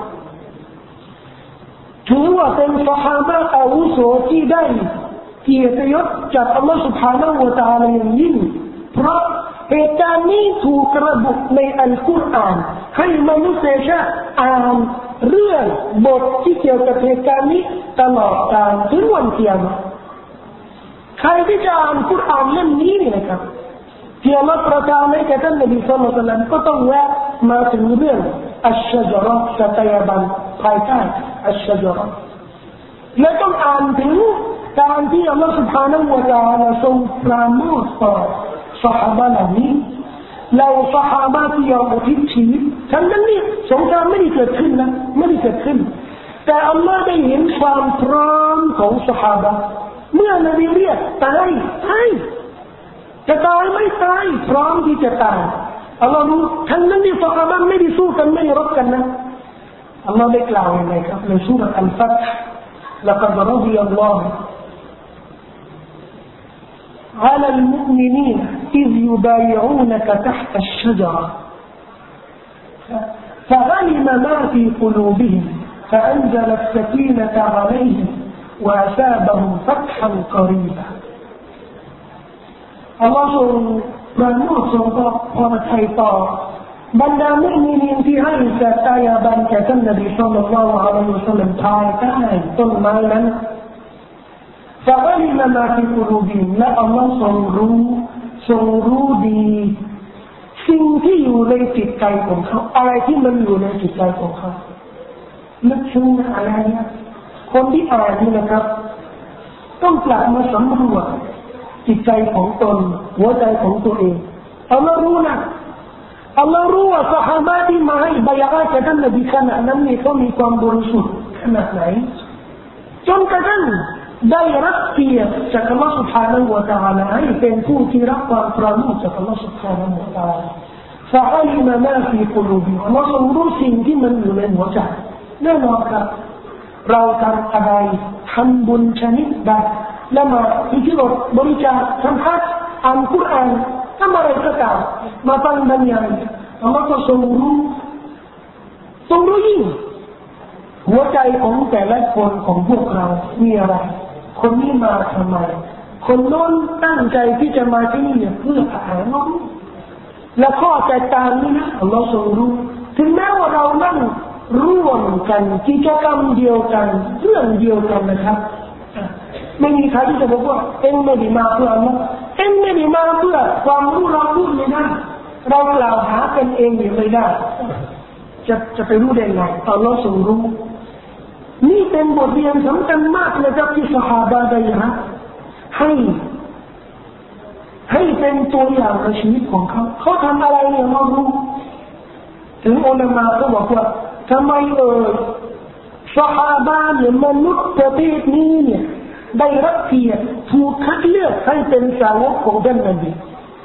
ถือว่าเป็นซอฮาบะห์อาวุโสที่ได้เกียรติยศจากอัลลอฮฺ سبحانه และ تعالى อย่างยิ่งเพราะเหตุการณ์นี้ถูกระบุในอัลกุรอานให้มนุษยชาติอ่านเรื่องบทที่เกี่ยวกับเหตุการณ์นี้ตลอดกาลถึงวันกิยามะห์ใครที่จะอ่านกุรอานเล่มนี้นะครับที่อัลลอฮฺประทานให้แก่ท่านนบีศ็อลลัลลอฮุอะลัยฮิวะซัลลัมก็ต้องแวะมาถึงเรื่องอัชชะญะเราะห์สักยะบันภายใต้อัชชะญะเราะห์และต้องอ่านถึงการที่อัลลอฮฺ سبحانه และ تعالى ทรงปราโมทย์ต่อซอฮาบะห์เหล่านี้เราซอฮาบะห์ที่ยอมอุทิศชีวิตทั้งนั้นนี่สงครามไม่ได้เกิดขึ้นนะไม่ได้เกิดขึ้นแต่อัลลอฮฺได้เห็นความพร้อมของซอฮาบะห์เมื่อนบีเรียกตายจะตายไม่ตายพร้อมที่จะตายอัลลอฮฺรู้ทั้งนั้นนี่ซอฮาบะห์ไม่ได้สู้กันไม่ได้รบกันนะอัลลอฮฺได้กล่าวอย่างไรครับในซูเราะห์อัลฟัตห์لقد رضي الله على المؤمنين إذ يبايعونك تحت الشجرة فعلم ما في قلوبهم فأنزل السكينة عليهم وأثابهم فتحا قريبا الله سبحانه وتعالى บรรดามุมินีนที่ให้สักยะบันแก่ท่านนบีศ็อลลัลลอฮุอะลัยฮิวะซัลลัมภายใต้ต้นไม้นั้นฟะอะลิมะมาฟิกุลูบิฮิมและอัลลอฮ์ทรงรู้ดีสิ่งที่อยู่ในจิตใจของเขาอะไรที่มันอยู่ในจิตใจของเขานึกถึงอะไรนะคนที่อ่านนี่นะครับต้องกลับมาสำรวจจิตใจของตนหัวใจของตัวเองอัลลอฮ์รู้นะอัลลอฮ์รู้ว่าซอฮาบะห์ที่มาให้บัยอะห์กับท่านนบีขณะนั้นนี่เขามีความบริสุทธิ์ขนาดไหนจนกระทั่งได้รับเกียรติจากอัลลอฮ์ سبحانه และ تعالى ให้เป็นผู้ที่รับความปราณีจากอัลลอฮ์ سبحانه และ تعالى فعلم ما في قلوبهم อัลลอฮ์ทรงรู้สิ่งที่มันอยู่ในหัวใจแน่นอนครับเราทำอะไรทำบุญชนิดใดละหมาดอิทิบทบริจาคทำฮัจญ์อ่านกุรอานทำอะไรก็ตามมาฟังบรรยายอัลลอฮ์ก็ทรงรู้ยิ่งหัวใจของแต่ละคนของพวกเรามีอะไรคนนี้มาทำไมคนโน้นตั้งใจที่จะมาที่นี่เพื่อหาน้องและข้อแตกต่างนี้นะอัลลอฮ์ทรงรู้ถึงแม้ว่าเรานั่งร่วมกันกิจกรรมเดียวกันเรื่องเดียวกันนะครับไม่มีใครที่จะบอกว่าเอ็งไม่ได้มาเพื่อนะเอ็งไม่ได้มาเพื่อความรู้เราพูดเลยนะเรากล่าวหากันเองอยู่ไม่ได้จะไปรู้ได้ไงอัลลอฮ์ทรงรู้นี่เป็นบทเรียนสำคัญมากนะครับที่ซอฮาบะห์ได้นะให้เป็นตัวอย่างในชีวิตของเขาทำอะไรเนี่ยเรารู้ถึงอุลามะก็บอกว่าทำไมซอฮาบะห์เนี่ยมนุษย์ประเภทนี้เนี่ยได้รับเกียรติถูกคัดเลือกให้เป็นสาวกของท่านนบี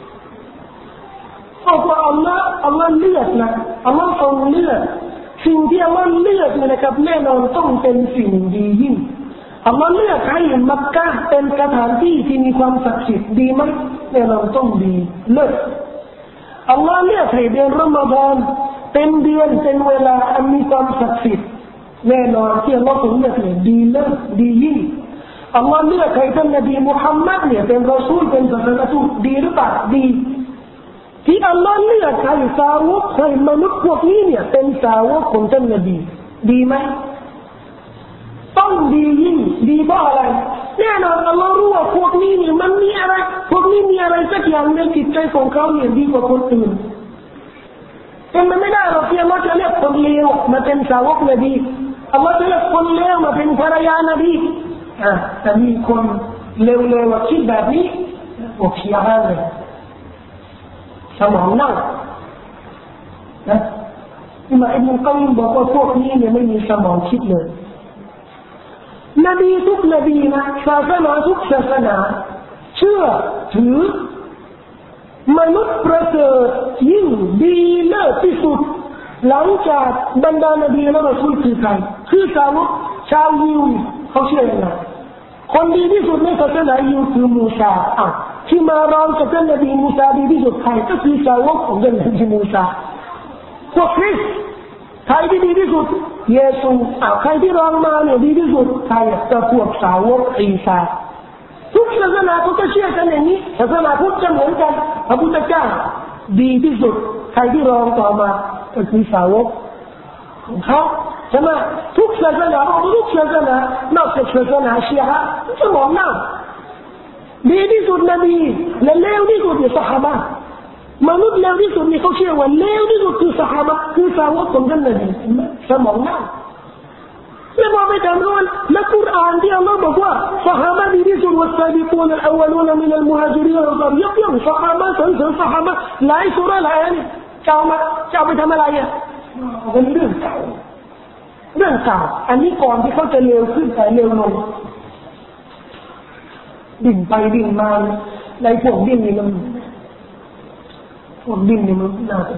เพราะว่าอัลลอฮ์เลือกนะอัลลอฮ์ทรงเลือกสิ่งที่อัลลอฮ์เลือกเนี่ยนะครับแน่นอนต้องเป็นสิ่งดียิ่งอัลลอฮ์เลือกให้มักกะฮ์เป็นสถานที่ที่มีความศักดิ์สิทธิ์ดีไหมแน่นอนต้องดีเลิศอัลลอฮ์เลือกให้เดือนรอมฎอนเป็นเดือนเป็นเวลาอันมีความศักดิ์สิทธิ์แน่นอนที่อัลลอฮ์ทรงเลือกเนี่ยดีเลิศดียิ่งอัลลอฮ์เลือกให้ท่านนบีมุฮัมมัดเนี่ยเป็นรอซูลเป็นศาสนทูตดีหรือเปล่าดีที่อัลลอฮ์เลือกให้สาวกให้มนุษย์พวกนี้เนี่ยเป็นสาวกของท่านนบีดีไหมต้องดียิ่งดีเพราะอะไรแน่นอนอัลลอฮ์รู้ว่าพวกนี้เนี่ยมันมีอะไรพวกนี้มีอะไรสักอย่างในจิตใจของเขาเนี่ยดีกว่าคนอื่นเป็นมันไม่ได้หรอกที่อัลลอฮ์จะเลือกคนเลวมาเป็นสาวกนบีอัลลอฮ์จะเลือกคนเลวมาเป็นภรรยานบีแต่มีคนเลวๆคิดแบบนี้พวกชีอะห์เลยสมองเน่านะอิหม่ามอิบนุกัยยิมบอกว่าพวกนี้เนี่ยไม่มีสมองคิดเลยนบีทุกนบีนะศาสนาทุกศาสนาเชื่อถือมนุษย์ประเสริฐยิ่งดีเลิศที่สุดหลังจากบรรดานบีและรอซูลคือใครคือสาวกชาวยิวเขาเชื่อยังไงคนดีที่สุดในศาสนายิวคือมูซาที่มารองกับท่านนบีมูซาดีที่สุดใครก็คือสาวกของท่านนบีมูซาพวกคริสต์ใครที่ดีที่สุดเยซูใครที่รองมาเนี่ยดีที่สุดใครก็พวกสาวกอีสาทุกศาสนาเขาก็เชื่อกันอย่างนี้ศาสนาพุทธจะเหมือนกันพระพุทธเจ้าดีที่สุดใครที่รองต่อมาก็คือสาวกของเขาใช่ไหมทุกศาสนาทุกศาสนานอกจากศาสนาชีอะห์จะมองหน้าดีที่สุดนบีและเลวที่สุดคือซอฮาบะห์มนุษย์เลวที่สุดนี่เขาเชื่อว่าเลวที่สุดคือซอฮาบะห์คือสาวกของท่านนบีสมองหน้าแล้วพอไปทำรู้และกุรอานที่อัลลอฮ์บอกว่าซอฮาบะห์ดีที่สุดวัสซาบิกูนอัลอวัลูนมินัลมุฮาญิรินวัลอันซารยกย่องซอฮาบะห์สรรเสริญซอฮาบะห์หลายสุราหลายอันจะเอาไปทำอะไรอ่ะเป็นเรื่องเก่าอันนี้ก่อนที่เขาจะเลวขึ้นแต่เลวลงดิ่งไปดิ่งมาในพวกดิ่งนี่มันน่าจะ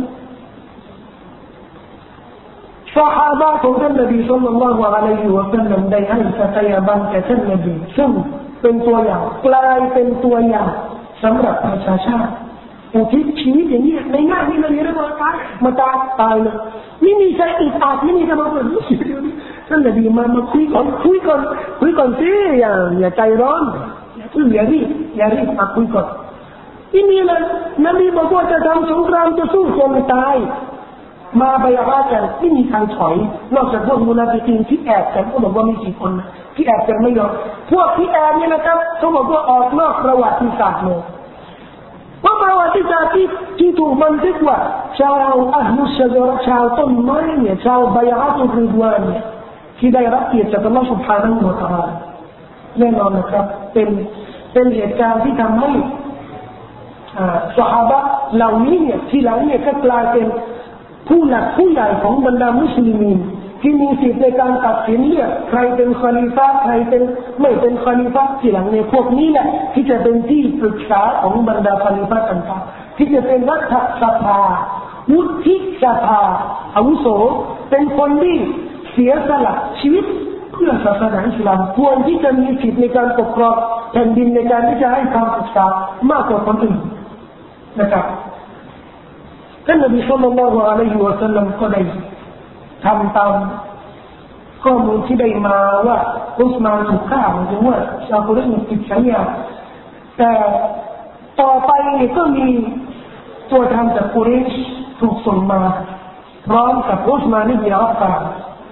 ซอฮาบะห์ของท่านนบีศ็อลลัลลอฮุอะลัยฮิวะซัลลัมได้ให้ศักยบันแก่ท่านนบีซึ่งเป็นตัวอย่างกลายเป็นตัวอย่างสำหรับประชาชาติอุทิศชีวิตอย่างนี้ในง่ายนี่มันเรื่องอะไรมาตายเลยไม่มีใครอึดอัดไม่มีใครมาบ่นท่านนบีมาคุยก่อนสิอย่าใจร้อนอย่ารีบมาคุยก่อนที่นี่เลยนบีบอกว่าจะทำสงครามจะสู้จนตายมาไปว่ากันไม่มีทางถอยนอกจากพวกมุนาฟิกีนที่แอบกันก็บอกว่ามีกี่คนที่แอบกันไม่ยอมพวกที่แอบนี่นะครับเขาบอกว่าออกนอกประวัติศาสตร์เลยว่าประวัติศาสตร์ที่ถูกบันทึกว่าชาวอัลลุชจรชาวต้นไม้เนี่ยชาวบายาตุริดวานเนี่ยที่ได้รับเกียรติจากอัลลอฮฺ سبحانه และ تعالى แน่นอนนะครับเป็นเหตุการณ์ที่ทำให้ซอฮาบะห์เหล่านี้เนี่ยที่หลังเนี่ยก็กลายเป็นผู้หลักผู้ใหญ่ของบรรดามุสลิมีนที่มีสิทธิ์ในการตัดสินเลือกใครเป็นคอลิฟะห์ใครเป็นไม่เป็นคอลิฟะห์ที่หลังเนี่ยพวกนี้แหละที่จะเป็นที่ปรึกษาของบรรดาคอลิฟะห์ต่างๆที่จะเป็นรัฐสภาวุฒิสภาอาวุโสเป็นคนที่เสียสละชีวิตเพื่อศาสนาอิสลามควรที่จะมีสิทธิ์ในการปกครองแผ่นดินในการที่จะให้ความปรึกษามากกว่าคนอื่นนะครับท่านนบีศ็อลลัลลอฮุอะลัยฮิวะซัลลัมก็ได้ทำตามข้อมูลที่ได้มาว่าอุสมานถูกฆ่าหมายถึงว่าชาวกุเรชติดสัญญาแต่ต่อไปก็มีตัวแทนจากกุเรชถูกส่งมาพร้อมกับอุสมานอิบนุอัฟฟาน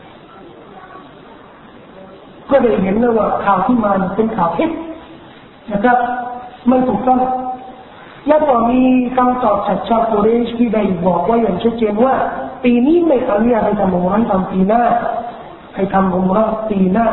ก็ได้เห็นแล้วว่าข่าวที่มาเป็นข่าวเท็จนะครับไม่ถูกต้องและก็มีคำตอบจากชาวกุเรชที่ได้บอกว่าอย่างชัดเจนว่าปีนี้ไม่อนุญาตให้ทำอุมเราะห์ทำปีหน้าให้ทำอุมเราะห์ปีหน้า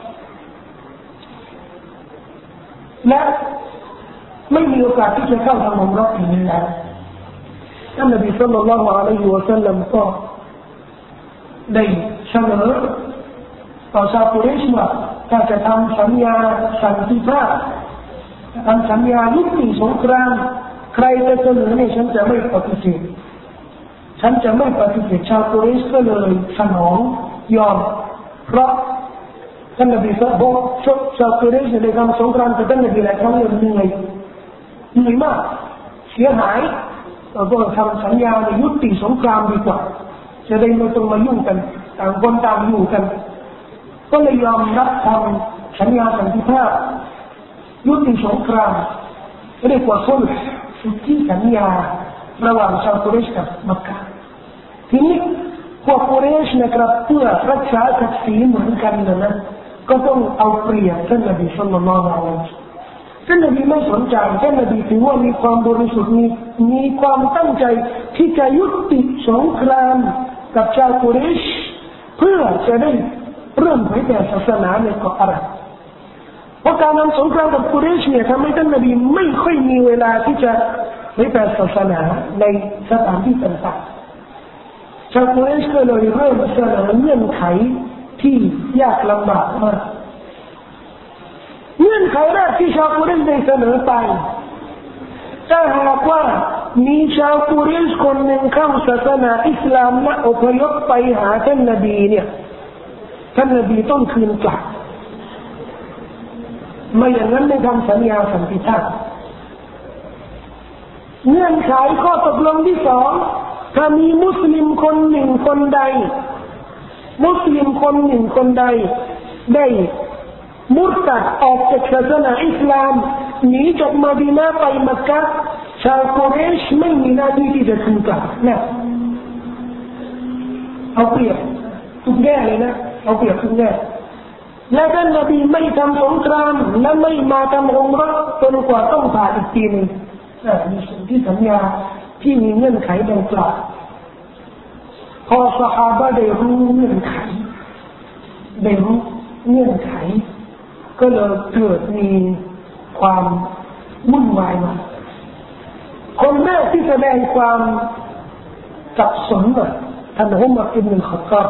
และไม่มีโอกาสที่จะเข้าทำอุมเราะห์ปีนี้แล้วท่านนบีศ็อลลัลลอฮุอะลัยฮิวะซัลลัมก็ได้เสนอต่อชาวกุเรชว่าถ้าจะทำสัญญาสันติภาพทำสัญญายุติสงครามใครจะเสนอเนี่ยฉันจะไม่ปฏิเสธชาวกุเรชก็เลยสนองยอมเพราะท่านนบีบอกชาวกุเรชในการสงครามกับท่านนบีหลายครั้งเหนื่อยมากเสียหายเราก็ทำสัญญายุติสงครามดีกว่าจะได้ไม่ต้องมายุ่งกันต่างคนต่างอยู่กันก็เลยยอมรับทำสัญญาสันติภาพยุติสงครามเรียกว่าสุลห์ที่สัญญาระหว่างชาวกุเรชกับมักกะฮ์ทีนี้พวกกุเรชนะครับเพื่อรักษาศักดิ์ศรีเหมือนกันนะก็ต้องเอาเปรียบท่านนบีศ็อลลัลลอฮุอะลัยฮิวะซัลลัมท่านนบีไม่สนใจท่านนบีถือว่ามีความบริสุทธิ์มีความตั้งใจที่จะยุติสงครามกับชาวกุเรชเพื่อจะได้เริ่มเผยแผ่ศาสนาในเกาะอาหรับเพราะการนำสงครามกับกุเรชเนี่ยทำให้ท่านนบีไม่ค่อยมีเวลาที่จะเผยแผ่ศาสนาในสถานที่ต่างๆชาวกุเรชก็เลยเริ่มเสนอเงื่อนไขที่ยากลำบากมากเงื่อนไขแรกที่ชาวกุเรชได้เสนอไปถ้าหากว่ามีชาวกุเรชคนหนึ่งเข้าศาสนาอิสลามและอพยพไปหาท่านนบีเนี่ยท่านนบีต้องคืนกลับไม่อย่างนั้นไม่ทำสัญญาสันติภาพเงื่อนไขข้อตกลงที่สองถ้ามีมุสลิมคนหนึ่งคนใดได้มุรตัดออกจากศาสนาอิสลามหนีจากมะดีนะห์ไปมักกะฮ์ชาวกุเรชไม่มีหน้าที่ที่จะคืนกลับนะเอาเปรียบทุกแง่เลยนะเอาเปรียบทุกแง่และท่านนบีไม่ทำสงครามและไม่มาทำอุมเราะห์จนกว่าต้องผ่านอีกปีนึงมีสิ่งที่สัญญาที่มีเงื่อนไขดังกล่าวพอซอฮาบะห์ได้รู้เงื่อนไขก็เลยเกิดมีความวุ่นวายมาคนแรกที่แสดงความสับสนท่านอุมัรอิบนุลค็อฏฏอบ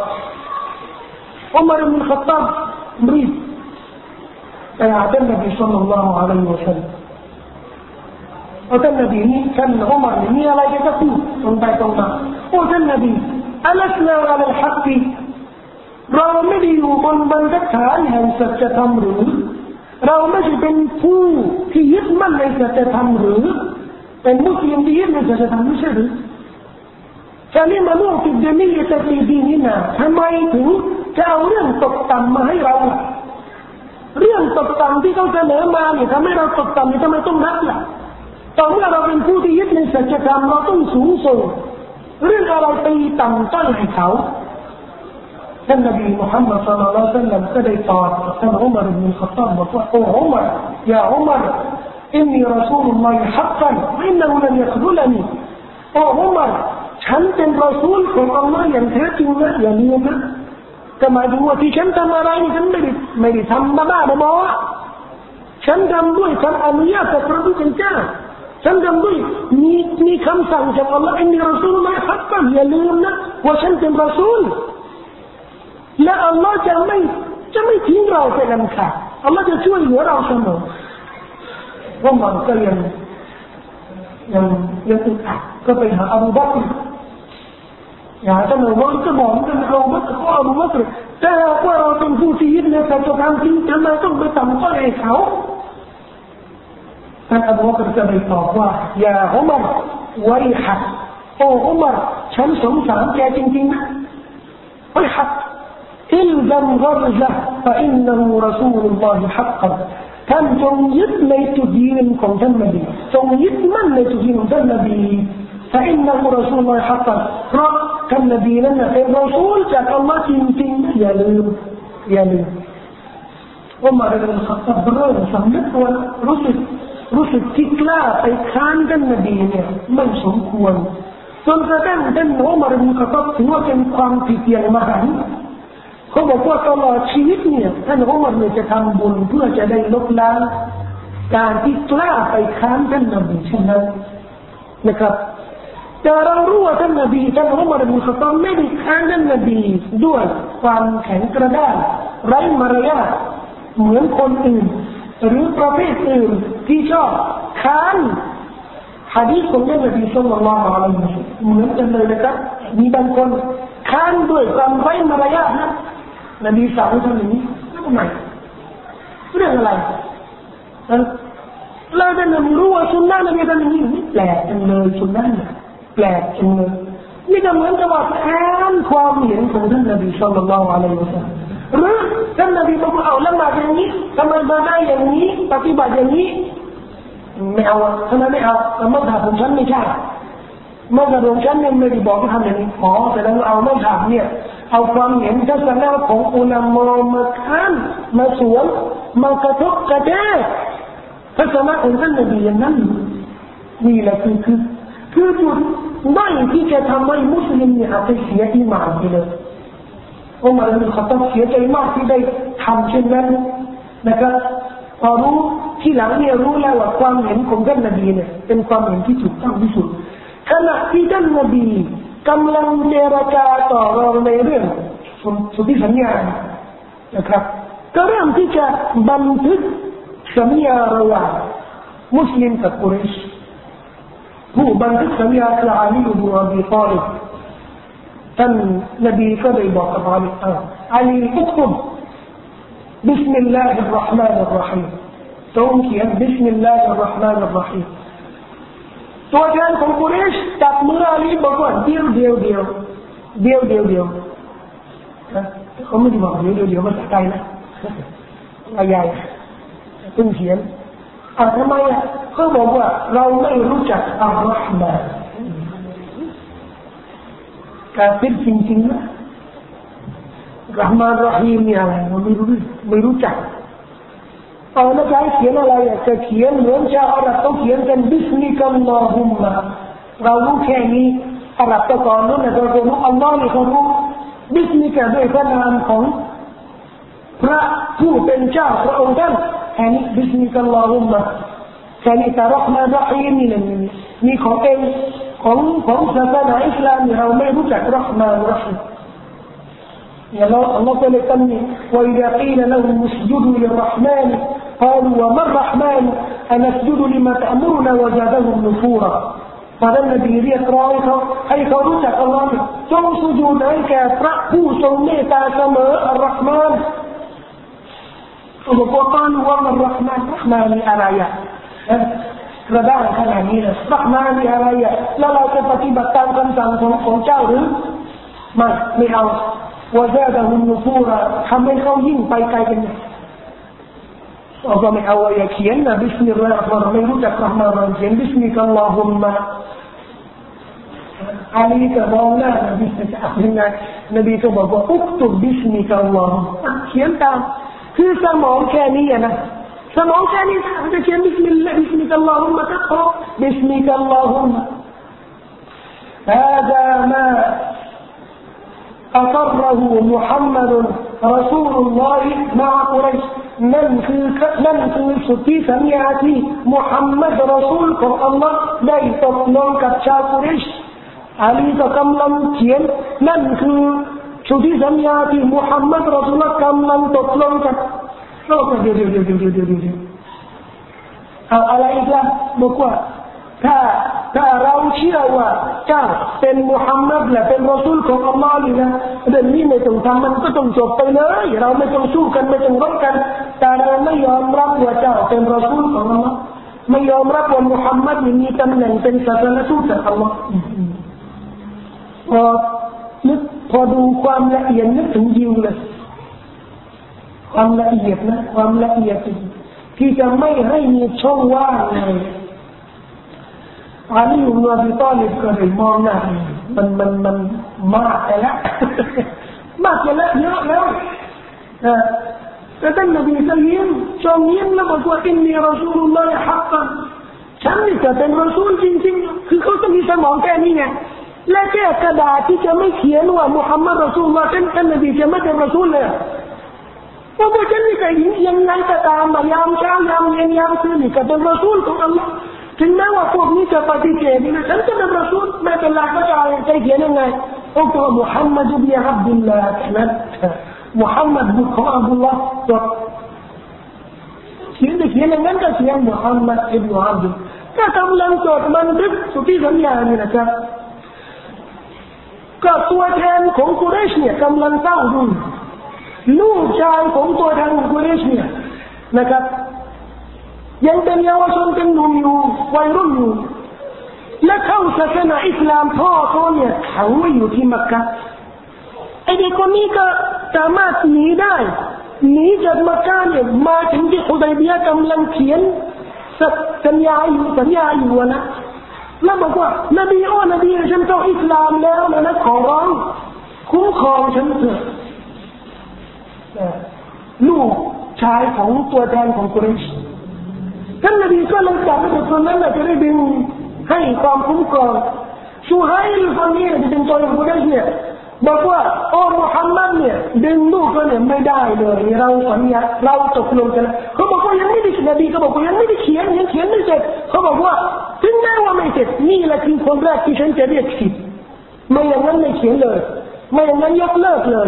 รีบไปหาท่านนบีศ็อลลัลลอฮุอะลัยฮิวะซัลลัมท่านนบีนี่ท่านอุมัรมีอะไรจะพูดตรงไปตรงมาท่านนบีอัลสนาอะลัลฮักกิเราไม่ได้อยู่บนบรรทัดฐานแห่งสัจธรรมหรือเราไม่ใช่เป็นผู้ที่ยึดมั่นในสัจธรรมหรือเป็นมุสลิมที่ยึดในสัจธรรมไม่ใช่หรือفلما نعطي الجميع في ديننا ทำไมถึงจะเอาเรื่องตกต่ำมาให้เราเรื่องตกต่ำที่เขาเสนอมาเนี่ยทำให้เราตกต่ำนี่ทำไมต้องรับล่ะต่อเมื่อเราเป็นผู้ที่ยึดในสัจธรรมเราต้องสูงส่งเรื่องอะไรตีต่ำต้อยให้เขาท่านนบีมุฮัมมัดศ็อลลัลลอฮุอะลัยฮิวะซัลลัมก็ได้ตอบท่านอุมัรอิบนุลค็อฏฏอบบอกว่าโอ้อุมัรยาอุมัรอินนีรอซูลุลลอฮิฮักกันอินนะฮูลันยัคซุลนีโอ้อุมัรฉันเป็นรอซูลของอัลลอฮ์อย่างแท้จริงนะอย่าลืมนะก็หมายถึงว่าที่ฉันทำอะไรนี่ฉันไม่ได้ทำบ้าๆบอๆฉันทำด้วยคำอนุญาตจากพระผู้เป็นเจ้าฉันทำด้วยมีคำสั่งจากอัลลอฮ์อินนีรอซูลุลลอฮิฮักกันอย่าลืมนะว่าฉันเป็นรอซูลและอัลลอฮ์จะไม่ทิ้งเราไปลำขาดอัลลอฮ์จะช่วยเหลือเราเสมอว่ามันก็ยังอึดอัดก็ไปหาอบูบักรอย่าท่านอบูบักรก็บอกท่านอบูบักรก็อบูบักรแต่ว่าเราเป็นผู้ที่ยึดในสัจธรรมจริงทำไมต้องไปต่ำต้อยให้เขาท่านอบูบักรก็ได้ตอบว่าอย่าอุมัรไว้หักโอ้อุมัรฉันสงสารแกจริงๆนะไว้หักإلزم غرزه فإنه رسول الله حقا ท่านจงยึดในจุดยืนของท่านนบีจงยึดมั่นในจุดยืนของท่านนบี فإنه رسول الله حقا เพราะท่านนบีนั้นเป็นรอซูลจากอัลลอฮ์จริงๆอย่าลืมอุมัร อิบนุล ค็อฏฏอบเริ่มสำนึกตัวรู้สึกที่กล้าไปค้านท่านนบีเนี่ยไม่สมควรจนกระทั่งท่านอุมัร อิบนุล ค็อฏฏอบถือว่าเป็นความผิดอย่างมหันต์เขาบอกว่าตลอดชีวิตเนี่ยท่านอุมัรเนี่ยจะทำบุญเพื่อจะได้ลบล้างการที่กล้าไปค้านท่านนบีเช่นนั้นนะครับแต่เรารู้ว่าท่านนบีท่านอุมัร อิบนุล ค็อฏฏอบไม่ได้ค้านท่านนบีด้วยความแข็งกระด้างไร้มารยาทเหมือนคนอื่นหรือประเภทอื่นที่ชอบค้านหะดีษของท่านนบีศ็อลลัลลอฮุอะลัยฮิวะซัลลัมเหมือนกันเลยนะครับมีบางคนค้านด้วยความไร้มารยาทนะนบีสั่งให้ทำอย่างนี้ทำไมเรื่องอะไรเราจะนำรู้ว่าสุนนะนบีทำอย่างนี้แปลกจังเลยสุนนะเนี่ยแปลกจังเลยนี่ก็เหมือนกับว่าค้านความเห็นของท่านนบีศ็อลลัลลอฮุอะลัยฮิวะซัลลัมหรือท่านนบีบอกว่าเอาละหมาดอย่างนี้ทำไมมาได้อย่างนี้ปฏิบัติอย่างนี้ไม่เอาทำไมไม่เอามัธยมของฉันไม่ใช่มัธยมของฉันเนี่ยไม่ได้บอกให้ทำอย่างนี้อ๋อแต่เราเอามัธยมเนี่ยเอาความเห็นทัศนะของอุลามะมาค้านมาสวนมากระทบกระแทกทัศนะของท่านนบีอย่างนั้นนี่แหละคือจุดด้อยที่จะทำให้มุสลิมเนี่ยอาจจะเสียอีหม่านไปเลยอุมัร อิบนุล ค็อฏฏอบเสียใจมากที่ได้ทำเช่นนั้นนะครับพอรู้ที่หลังเนี่ยรู้แล้วว่าความเห็นของท่านนบีเนี่ยเป็นความเห็นที่ถูกต้องที่สุดขณะที่ท่านนบีกำลังเจรจาต่อรองในเรื่องสนธิสัญญานะครับก็เริ่มที่จะบันทึกสัญญาระหว่างมุสลิมกับกุเรชผู้บันทึกสัญญาคืออาลีอิบนุอับีฏอลิบท่านนบีก็ได้บอกกับอาลีอุกตุบบิสมิลลาฮิรเราะห์มานิรเราะฮีมจงเขียนบิสมิลลาฮิรเราะห์มานิรเราะฮีมตัวแทนของกุเรชจับมืออาลีบอกว่าเดียวเขาไม่ได้บอกเดียวภาษาไทยนะอะไรต้องเขียนทำไมเขาบอกว่าเราไม่รู้จักอัลลอฮ์มาการเป็นจริงๆนะรห์มานรห์ฮีมเนี่ยอะไรไม่รู้จักเอาแล้วจะให้เขียนอะไรจะเขียนเหมือนชาวอาหรับต้องเขียนกันบิสมิกัลลอฮุมมะเรารู้แค่นี้อาหรับตะกอนนู้นนะเรารู้อัลลอฮ์นี่เขารู้บิสมิกะด้วยพระนามของพระผู้เป็นเจ้าพระองค์ท่านแค่นี้บิสมิกัลลอฮุมมะแค่นี้แต่รห์มานรห์ฮีมนี่ของเองของศาสนาอิสลามเราไม่รู้จักรห์มานรห์ฮีมيا الله قال لي وإذا قيل لهم اسجدوا للرحمن قالوا وما الرحمن أنسجد لما تأمرنا وزادهم نفورا فهذا النبي يقرأให้เขารู้จักอัลลอฮ์จงสุญูดให้แก่พระผู้ทรงเมตตาเสมออัลลอฮ์มานเขาบอกว่าอัลลอฮ์อัลลอฮ์มานมีอะไรกระด้างขนาดนี้นะอัลลอฮ์มานมีอะไรแล้วเราจะปฏิบัติตามคำสั่งของเจ้าหรือไม่เอาوزادهم نفورا ทำให้เขายิ่งไปไกลกันเราก็ไม่เอาอย่าเขียนนะบิสมิลลาฮิรเราะห์มานิรเราะฮีมไม่รู้จักรห์มานเขียนบิสมิกัลลอฮุมมะอาลีก็มองหน้านบีจะเอายังไงนบีก็บอกว่าอุกตุบบิสมิกัลลอฮุมเขียนตามคือสมองแค่นี้นะสมองแค่นี้จะเขียนบิสมิลลาฮิบิสมิกัลลอฮุมมะก็พอบิสมิกัลลอฮุมมะ هذا ما أقره محمد رسول الله مع قريش นั่นคือสุทธิสัญญาที่มุฮัมมัดรอซูลของอัลลอฮ์ได้ตกลงกับชาวกุเรชอาลีก็กำลังเขียนนั่นคือสุทธิสัญญาที่มุฮัมมัดรอซูลกำลังตกลงกับเราก็เดี๋ยวเอาอะไรอีกล่ะบอกว่าถ้าเราเชื่อว่าเจ้าเป็นมุฮัมมัดและเป็นรอซูลของอัลลอฮ์นี่นะเรื่องนี้ไม่ต้องทำมันก็ต้องจบไปเลยเราไม่ต้องสู้กันไม่ต้องรบกันแต่เราไม่ยอมรับว่าเจ้าเป็นรอซูลของอัลลอฮ์ไม่ยอมรับว่ามุฮัมมัดมีตำแหน่งเป็นศาสนทูตจากอัลลอฮ์พอดูความละเอียดนึกถึงยิวเลยความละเอียดนะความละเอียดที่จะไม่ให้มีช่องว่างเลยอาลีอิบนุอับีฏอลิบก็เลยมองหน้ามันมากไปแล้วมากไปแล้วเยอะแล้วแต่ท่านนบีก็ยิ้มชมยิ้มแล้วบอกว่าอินนีรอซูลุลลอฮิฮักกันฉันนี่จะเป็นรอซูลจริงๆคือเขาจะมีสมองแค่นี้ไงและแค่กระดาษที่จะไม่เขียนว่ามุฮัมมัดรอซูลุลลอฮ์ท่านนบีจะไม่เป็นรอซูลเลยเพราะว่าฉันนี่ก็ยังไงก็ตามยามเช้ายามเย็นยามคืนนี่ก็เป็นรอซูลของอัลลอฮ์ถึงแม้ว่าพวกนี้จะปฏิเสธนะฉันจะเป็นรอซูลไม่เป็นไรก็จะใจเขียนยังไงองค์ตัวมุฮัมมัดบินอับดุลลาห์นั้นมุฮัมมัดบุตรของอับดุลลาห์จบเขียนอย่างนั้นก็เขียนมุฮัมมัดอิบนุอับดุลก็กำลังจดบันทึกสุที่สัญญานี่นะครับก็ตัวแทนของกุเรชเนี่ยกำลังเศร้าดูลูกชายของตัวแทนของกุเรชเนี่ยนะครับยังเป็นเยาวชนเป็นหนุ่มอยู่วัยรุ่นอยู่และเข้าศาสนาอิสลามพ่อเขาเนี่ยขังไว้อยู่ที่มักกะไอเด็กคนนี้ก็สามารถหนีได้หนีจากมักกะเนี่ยมาถึงที่ฮุดัยบียะห์กำลังเขียนสัญญาอยู่นะแล้วบอกว่านบีฉันเข้าอิสลามแล้วนะขอร้องคุ้มครองฉันเถอะลูกชายของตัวแทนของกุเรชท่านนบีก็เลยจับเด็กคนนั้นจะได้ดึงให้ความคุ้มครองชูไฮล์คนนี้ที่เป็นตัวของกุเรชเนี่ยบอกว่าโอ้มุฮัมมัดเนี่ยดึงลูกเขาเนี่ยไม่ได้เลยเราสัญญาเราตกลงกันเขาบอกว่ายังไม่ได้นบีก็บอกว่ายังไม่ได้เขียนไม่เสร็จเขาบอกว่าถึงแม้ว่าไม่เสร็จนี่แหละคือคนแรกที่ฉันจะเรียกสิทธิ์ไม่อย่างนั้นไม่เขียนเลยไม่อย่างนั้นยกเลิกเลย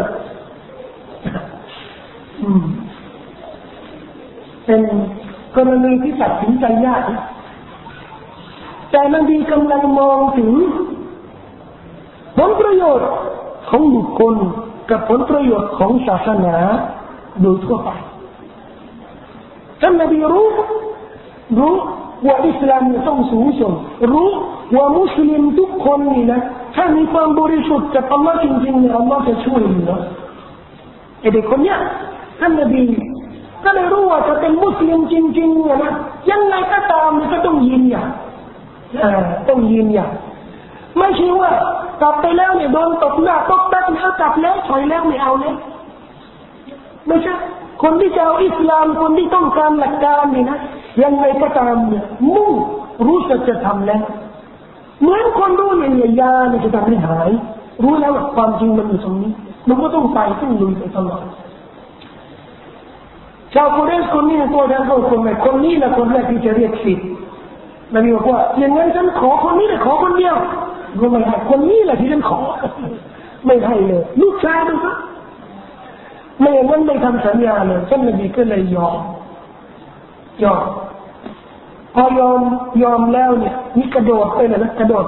เป็นกรณีที่ตัดสินใจยากแต่นบีกำลังมองถึงผลประโยชน์ของบุคคลกับผลประโยชน์ของศาสนาโดยทั่วไปท่านนบีรู้ว่าอิสลามต้องสูงส่งรู้ว่ามุสลิมทุกคนนี่นะถ้ามีความบริสุทธิ์จากอัลลอฮ์จริงๆเนี่ยอัลลอฮ์จะช่วยเหลือไอ้เด็กคนเนี้ยท่านนบีก็เลยรู้ว่าจะเป็นมุสลิมจริงๆเนี่ยนะยังไงก็ตามก็ต้องยืนหยัดต้องยืนหยัดไม่ใช่ว่ากลับไปแล้วเนี่ยโดนตบหน้าตบแป๊บแล้วกลับแล้วถอยแล้วไม่เอาเลยไม่ใช่คนที่จะเอาอิสลามคนที่ต้องการหลักการนี่นะยังไงก็ตามเนี่ยมุ่งรู้สึกจะทำแล้วเหมือนคนรู้เนี่ยยาเนี่ยจะทำให้หายรู้แล้วว่าความจริงมันอยู่ตรงนี้มันก็ต้องไปต้องลุยไปตลอดชาวกุเรชคนนี้ตัวแทนของคนไหนคนนี้แหละคนแรกที่จะเรียกสิทธิ์นบีบอกว่าอย่างนั้นฉันขอคนนี้เลยขอคนเดียวก็ไม่ให้คนนี้แหละที่ฉันขอไม่ให้เลยลูกชายดูครับไม่อย่างนั้นไม่ทำสัญญาเลยท่านนบีก็เลยยอมพอยอมแล้วเนี่ยนี่กระโดดไปเลยนะ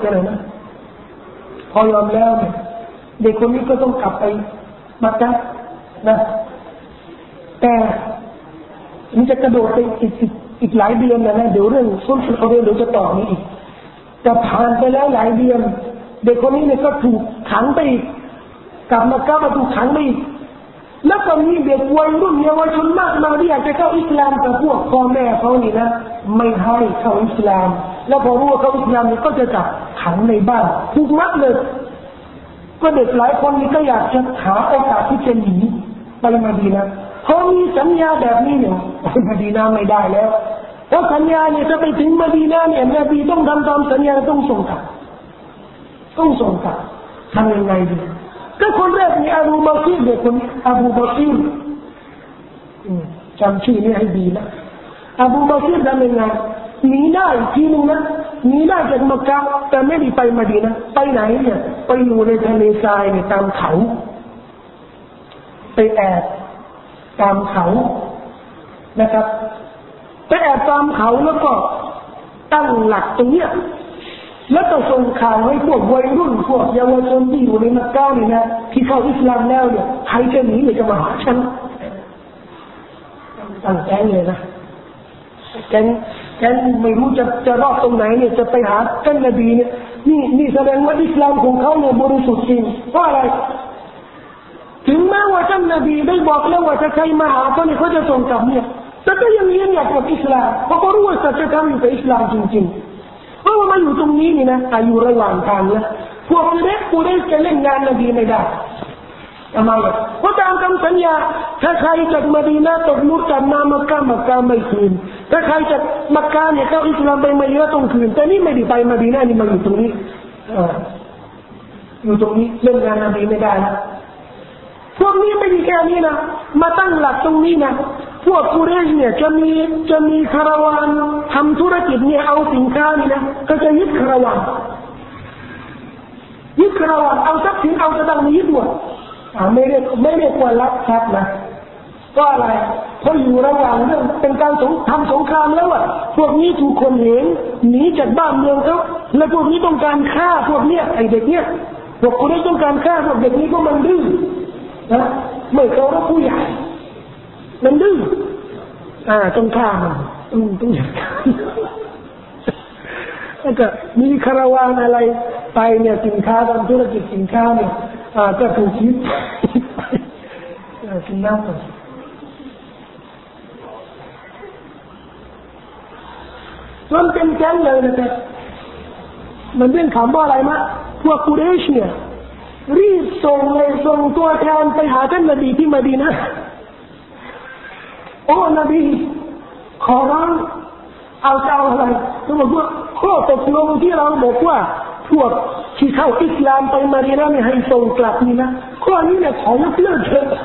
พอยอมแล้วเนี่ยเด็กคนนี้ก็ต้องกลับไปมักกะห์นะแต่มันจะกระโดดไปอีกหลายเดือนนะเดี๋ยวเรื่องซุลฮุดัยบียะห์เดี๋ยวจะต่อนี้อีกแต่ผ่านไปแล้วหลายเดือนเด็กคนนี้เนี่ยก็ถูกขังไปอีกกลับมักกะห์มาถูกขังไปอีกแล้วก็มีเด็กวัยรุ่นเยาวชนมากมายที่อยากจะเข้าอิสลามแต่พวกพ่อแม่เขานี่นะไม่ให้เข้าอิสลามแล้วพอรู้ว่าเข้าอิสลามนี่ก็จะจับขังในบ้านถูกมัดเลยก็เด็กหลายคนนี่ก็อยากจะหาโอกาสที่จะหนีไปมะดีนะห์พอมีสัญญาแบบนี้เนี่ยไปมะดีนะห์ไม่ได้แล้วเพราะสัญญาเนี่ยจะไปถึงมะดีนะห์เนี่ยนบีต้องทำตามสัญญาต้องส่งกลับทำยังไงดีก็คนแรกมีอบูบักรเด็กคนนี้อบูบักรจำชื่อนี้ให้ดีนะอบูบักรทำยังไงหนีได้ทีนึงนะหนีได้จากมักกะห์แต่ไม่ได้ไปมะดีนะห์ไปไหนเนี่ยไปอยู่ในทะเลทรายในตามเขาไปแอบตามเขานะครับไปแอบตามเขาแล้วก็ตั้งหลักตรงเนี้ยแล้วก็ส่งข่าวให้พวกวัยรุ่นพวกเยาวชนที่อยู่ในมักกะห์นี่นะที่เข้าอิสลามแล้วเนี่ยใครจะหนีหรือจะมาหาฉันตั้งแก๊งเลยนะแก๊งไม่รู้จะรอดตรงไหนเนี่ยจะไปหาท่านนบีเนี่ยนี่แสดงว่าอิสลามของเขาเนี่ยบริสุทธิ์จริงเพราะอะไรถึงแม้ว่าท่านนบีได้บอกแล้วว่าถ้าใครมาหาเขาเนี่ยเขาจะส่งกลับเนี่ยแต่ก็ยังยืนหยัดกับอิสลามเพราะเขารู้ว่าสัจธรรมอยู่กับอิสลามจริงๆเพราะว่ามาอยู่ตรงนี้นี่นะอยู่ระหว่างทางนะพวกกูได้จะเล่นงานนบีไม่ได้ทำไมอ่ะเพราะตามคำสัญญาถ้าใครจากมะดีนะห์ตกลุกจากมักกะไม่คืนถ้าใครจากมักกะเนี่ยเข้าอิสลามไปมะดีนะห์ต้องคืนแต่นี่ไม่ได้ไปมะดีนะห์นี่มาอยู่ตรงนี้อยู่ตรงนี้เล่นงานนบีไม่ได้นะพวกนี้ไม่ดีแค่นี้นะมาตั้งหลักตรงนี้นะพวกกุเรชเนี่ยจะมีคาราวานทำธุรกิจเนี่ยเอาสินค้านี่นะก็จะยึดคาราวานเอาทรัพย์สินเอาจะต้องยึดหมดไม่ได้ควรรับทรัพย์นะก็อะไรเพราะอยู่ระหว่างเรื่องเป็นการทำสงครามแล้วอ่ะพวกนี้ถูกคนเห็นหนีจากบ้านเมืองเขาแล้วพวกนี้ต้องการฆ่าพวกเนี้ยไอเด็กเนี้ยพวกกุเรชต้องการฆ่าพวกเด็กนี้ก็มันดื้อนะไม่เคารพผู้ใหญ่มันดื้อต้องฆ่ามันต้องจัดการแล้วก็มีคาราวานอะไรไปเนี่ยสินค้าทำธุรกิจสินค้าเนี่ยก็ถูกยึดไปกินน้ำมันเป็นแก๊งเลยนะครับมันเป็นคำว่าอะไรมะพวกกุเรชเนี่ยรีบส่งตัวแทนไปหาท่านนบีที่มะดีนะห์โอ้นบีขอร้องเอาอะไรเขาบอกว่าข้อตกลงที่เราบอกว่าพวกที่เข้าอิสลามไปมะดีนะห์ไม่ให้ส่งกลับนี่นะข้อนี้เนี่ยขอยกเลิกเถอะ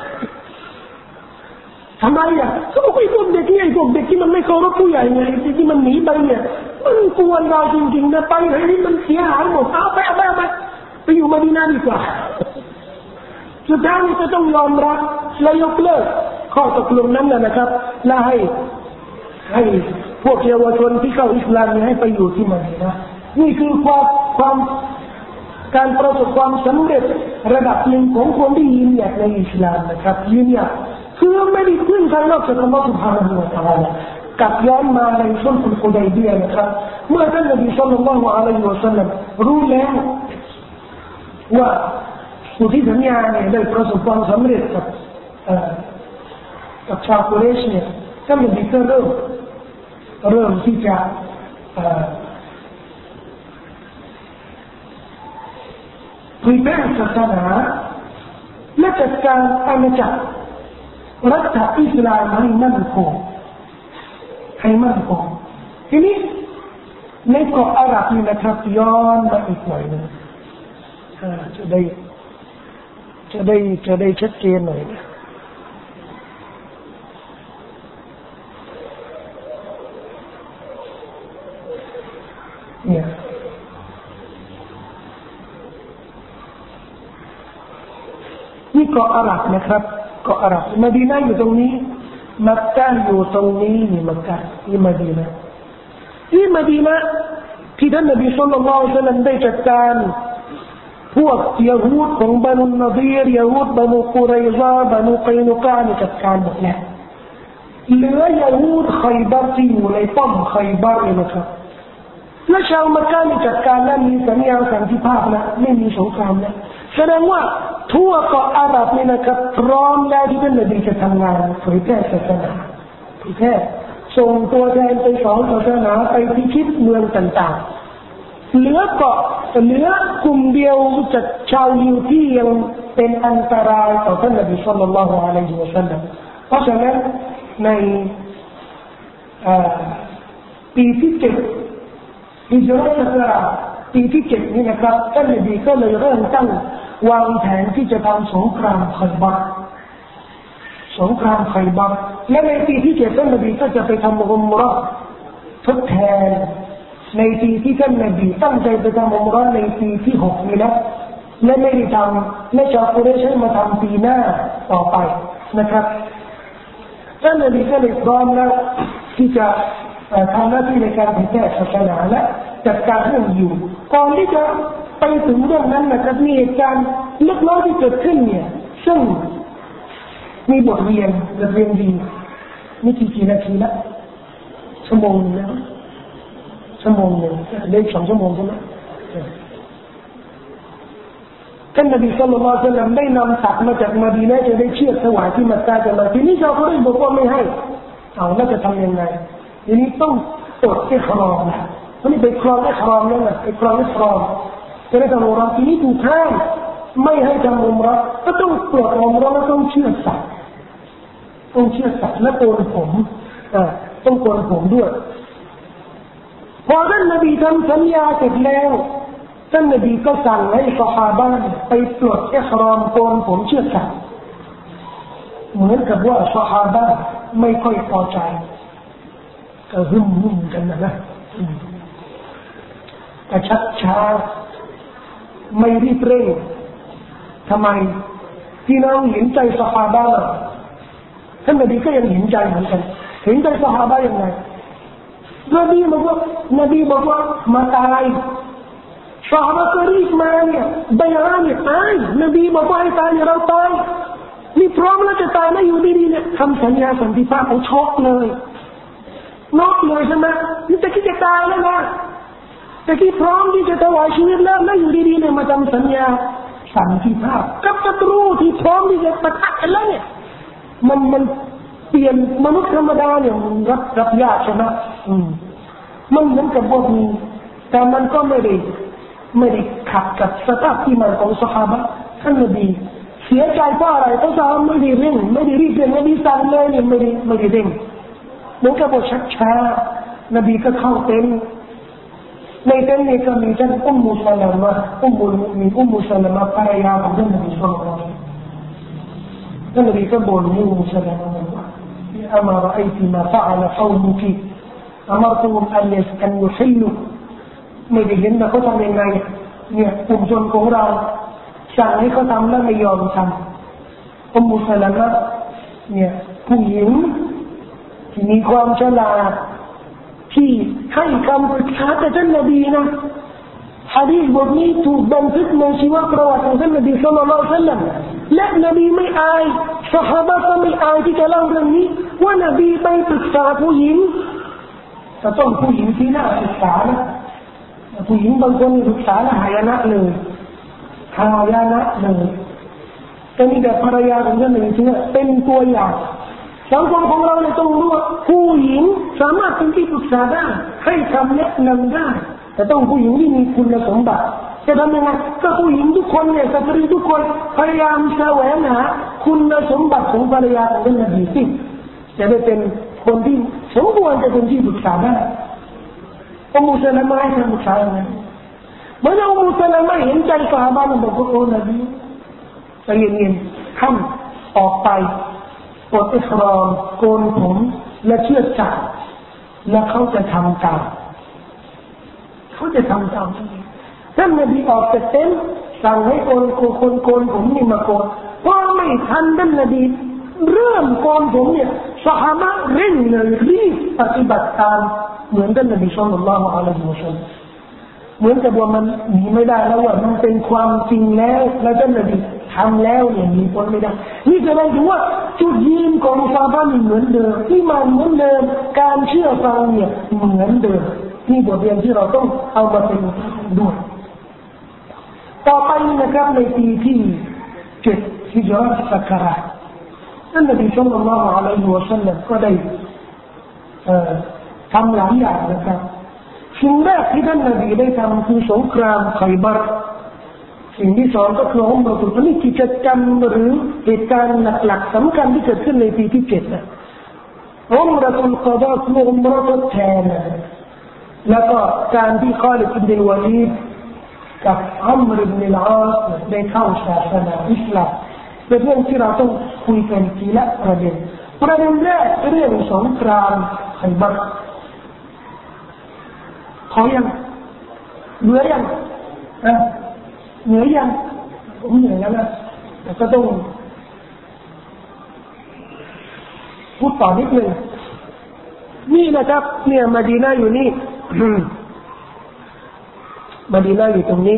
ทำไมอ่ะเขาบอกไอ้พวกเด็กเนี่ยไอ้พวกเด็กที่มันไม่เคารพผู้ใหญ่ไงที่มันหนีไปเนี่ยมันกวนเราจริงๆนะไปไหนนี่มันเสียหายหมดเอาไปอยู่มะดีนะห์ดีกว่าสุดท้ายจะต้องยอมรับและยกเลิกข้อตกลงนั้นนะครับและให้พวกเยาวชนที่เข้าอิสลามให้ไปอยู่ที่มะดีนะห์นี่คือความการประสบความสำเร็จระดับหนึ่งของคนที่ยืนหยัดในอิสลามนะครับยืนหยัดคือไม่ได้พึ่งใครนอกจากอัลลอฮฺ سبحانه และ تعالى กลับย้อนมาในช่วงฮุดัยบียะห์นะครับเมื่อท่านนบีศ็อลลัลลอฮุอะลัยฮิวะซัลลัมรู้แล้วว่าผู้ที่สัญญาเนี่ยได้ประสบความสำเร็จกับชาวกุเรชเนี่ยท่านนบีก็เริ่มที่จะเผยแพร่ศาสนาและจัดการอาณาจักรรัฐอิสลามให้มั่นคงทีนี้ในเกาะอาหรับนี่นะครับย้อนมาอีกหน่อยนึงจะได้ชัดเจนหน่อยนะเนี่ยนี่เกาะอาหรับนะครับเกาะอาหรับมะดีนะห์อยู่ตรงนี้มักกะอยู่ตรงนี้นี่มักกะนี่มะดีนะห์ที่ท่านนบีศ็อลลัลลอฮุอะลัยฮิวะซัลลัมได้จัดการพวกยะฮูดของบานุนนฎีรยะฮูดบานุกุรัยซะบานุกัยนุกะนี่จัดการหมดแล้วเหลือยะฮูดคัยบาร์ที่อยู่ในป้อมคัยบาร์นี่นะครับและชาวมักกะนี่จัดการและมีสัญญาสันติภาพนะไม่มีสงครามนะแสดงว่าทั่วเกาะอาหรับนี่นะครับพร้อมแล้วที่ท่านนบีจะทำงานเผยแพร่ศาสนาเผยแพร่ส่งตัวแทนไปสอนศาสนาไปพิชิตเมืองต่างๆเหลือกลุ่มเดียวจากชาวยิวที่ยังเป็นอันตรายต่อท่านนบีศ็อลลัลลอฮุอะลัยฮิวะซัลลัมเพราะฉะนั้นในปีที่7ฮิจเราะห์ศักราชปีที่7นี่นะครับท่านนบีก็เลยเริ่มตั้งวางแผนที่จะทำสงครามคัยบาร์และในปีที่7ท่านนบีก็จะไปทำอุมเราะห์ทดแทนในปีที่ท่านนบีตั้งใจไปทำอุมเราะห์ในปีที่6นี่นะและไม่ได้ทำและชาวกุเรชมาทำปีหน้าต่อไปนะครับท่านนบีก็เลยพร้อมแล้วที่จะทำหน้าที่ในการเผยแพร่ศาสนาและจัดการเรื่องอยู่ก่อนที่จะไปถึงเรื่องนั้นนะครับมีเหตุการณ์เล็กน้อยที่เกิดขึ้นเนี่ยซึ่งมีบทเรียนดีนี่กี่นาทีละชั่วโมงนึงนะได้2 ชั่วโมงใช่ไหมท่านนบีศ็อลลัลลอฮุอะลัยฮิวะซัลลัมได้นำสัตว์มาจากมะดีนะห์จะได้เชือดถวายที่มักกะจะมาทีนี้ชาวกุเรชบอกว่าไม่ให้เอาแล้วจะทำยังไงทีนี้ต้องอดอิหรอมวันนี้ไปครองอิหรอมแล้วนะไปครองอิหรอมจะได้ทำอุมเราะห์ทีนี้ถูกห้ามไม่ให้ทำอุมเราะห์ก็ต้องปลดอุมเราะห์แล้วต้องเชือดสัตว์และโกนผมต้องโกนผมด้วยพอท่านนบีทำสัญญาเสร็จแล้วท่านนบีก็สั่งให้ซอฮาบะห์ไปปลดอิหรอมโกนผมเชือดสัตว์เหมือนกับว่าซอฮาบะห์ไม่ค่อยพอใจก็หึ่มกันนะแต่ชักช้าไม่รีบเร่งทำไมพี่น้องเห็นใจซอฮาบะห์ท่านนบีก็ยังเห็นใจเหมือนกันเห็นใจซอฮาบะห์ยังไงนบีบอกว่ามาตายซอฮาบะห์ก็รีบมาเนี่ยบัยอะห์เนี่ยตายนบีบอกว่าให้ตายเนี่ยเราตายนี่พร้อมแล้วจะตายไม่อยู่ดีๆเนี่ยทำสัญญาสันติภาพเขาช็อกเลยน็อกเลยใช่ไหมนี่ตะกี้จะตายแล้วนะตะกี้พร้อมที่จะถวายชีวิตแล้วอยู่ดีๆเนี่ยมาทำสัญญาสันติภาพกับศัตรูที่พร้อมที่จะปะทะกันแล้วเนี่ยมันเปลี่ยนมนุษย์ธรรมดาเนี่ยรับยากใช่ไหมมันเหมือนกับพวกนี้แต่มันก็ไม่ได้ขัดกับสภาพที่มันของซอฮาบะห์ท่านนบีเสียใจเพราะอะไรเพราะซอฮาบะห์ไม่ได้เร่งไม่ได้รีบเร่งนบีสั่งเลยเนี่ยไม่ได้เร่งเหมือนกับว่าช้านบีก็เข้าเต็นท์ในเต็นท์นี้ก็มีท่านอุมมุสลามะอุมมุสลามะภรรยาของท่านนบีศ็อลลัลลอฮุอะลัยฮิวะซัลลัมท่านนบีก็บ่นอุมมุสลามะว่าอามาราอัยติมาฟะอะละกอมุกิأمرتهم أن يحلوا ไม่ได้เห็นว่าเขาทำยังไงเนี่ยกลุ่มชนของเราสั่งให้เขาทำแล้วไม่ยอมทำอุมมุสลามะเนี่ยผู้หญิงที่มีความฉลาดที่ให้คำปรึกษากับท่านนบีนะหะดีษบทนี้ถูกบันทึกในชีวประวัติของท่านนบีศ็อลลัลลอฮุอะลัยฮิวะซัลลัมและนบีไม่อายซอฮาบะห์ก็ไม่อายที่จะเล่าเรื่องนี้ว่านบีไปปรึกษาผู้หญิงแต่ต้องผู้หญิงที่น่าศึกษานะผู้หญิงบางคนศึกษาแล้วหายนะเลยแต่นี่แบบภรรยาของท่านนบีที่เป็นตัวอย่างสังคมของเราเนี่ยต้องรู้ว่าผู้หญิงสามารถเป็นที่ปรึกษาได้ให้คำแนะนำได้แต่ต้องผู้หญิงที่มีคุณสมบัติจะทำยังไงก็ผู้หญิงทุกคนเนี่ยสตรีทุกคนพยายามแสวงหาคุณสมบัติของภรรยาของท่านนบีสิจะได้เป็นคนที่สมควรจะเป็นที่ปรึกษาได้อุมมุสลามะให้คำปรึกษาอย่างนั้นเมื่ออุมมุสลามะเห็นใจซอฮาบะห์มันบอกว่าโอ้นบีใจเย็นๆท่านออกไปปลดอิหรอมโกนผมและเชือดสัตว์และเขาจะทำตามท่านนบีออกจากเต็นท์สั่งให้โกนผมนี่มาโกนพอไม่ทันท่านนบีเริ่มโกนผมเนี่ยซอฮาบะห์เร่งเลยรีบปฏิบัติตามเหมือนท่านนบีศ็อลลัลลอฮุอะลัยฮิวะซัลลัมเหมือนกับว่ามันหนีไม่ได้แล้วว่ามันเป็นความจริงแล้วท่านนบีทำแล้วเนี่ยหนีพ้นไม่ได้นี่แสดงถึงว่าจุดยืนของซอฮาบะห์เหมือนเดิมที่มันเหมือนเดิมการเชื่อฟังเนี่ยเหมือนเดิมนี่บทเรียนที่เราต้องเอามาเป็นด้วยต่อไปนะครับในปีที่7ฮิจเราะห์ศักราชท่านนบีศ็อลลัลลอฮุอะลัยฮิวะซัลลัมก็ได้ทำหลายอย่างนะครับสิ่งแรกที่ท่านนบีได้ทำคือสงครามไคบาร์สิ่งที่สองก็คืออุมเราะตุลนี่กิจกรรมหรือเหตุการณ์หลักๆสำคัญที่เกิดขึ้นในปีที่7นะอุมเราะตุลกอฎอคืออุมเราะตุลแทนแล้วก็การที่คอลิดอิบนุลวะลีดกับอัมรอิบนุลอาสได้เข้าศาสนาอิสลามเป็นเรื่องที่เราต้องคุยกันทีละประเด็นแรกเรื่องสงครามไคบาร์ขอยังเหนื่อยยังผมเหนื่อยแล้วนะแต่ก็ต้องพูดต่อนิดนึงนี่นะครับเนี่ยมะดีนะห์อยู่นี่มะดีนะห์อยู่ตรงนี้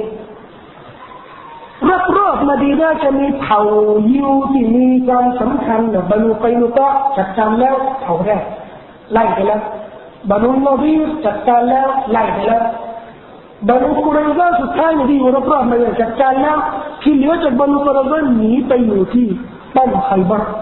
รอบๆมะดีนะห์จะมีเผ่ายิวที่มีความสำคัญนะบะนูกัยนุกะจัดการแล้วเผ่าแรกไล่ไปแล้วบะนูนอดีรจัดการแล้วไล่ไปแล้วบะนูกุเรซะสุดท้ายที่อยู่รอบๆมาจัดการแล้วที่เหลือจากบะนูกุเรซะหนีไปอยู่ที่ป้อมไคบาร์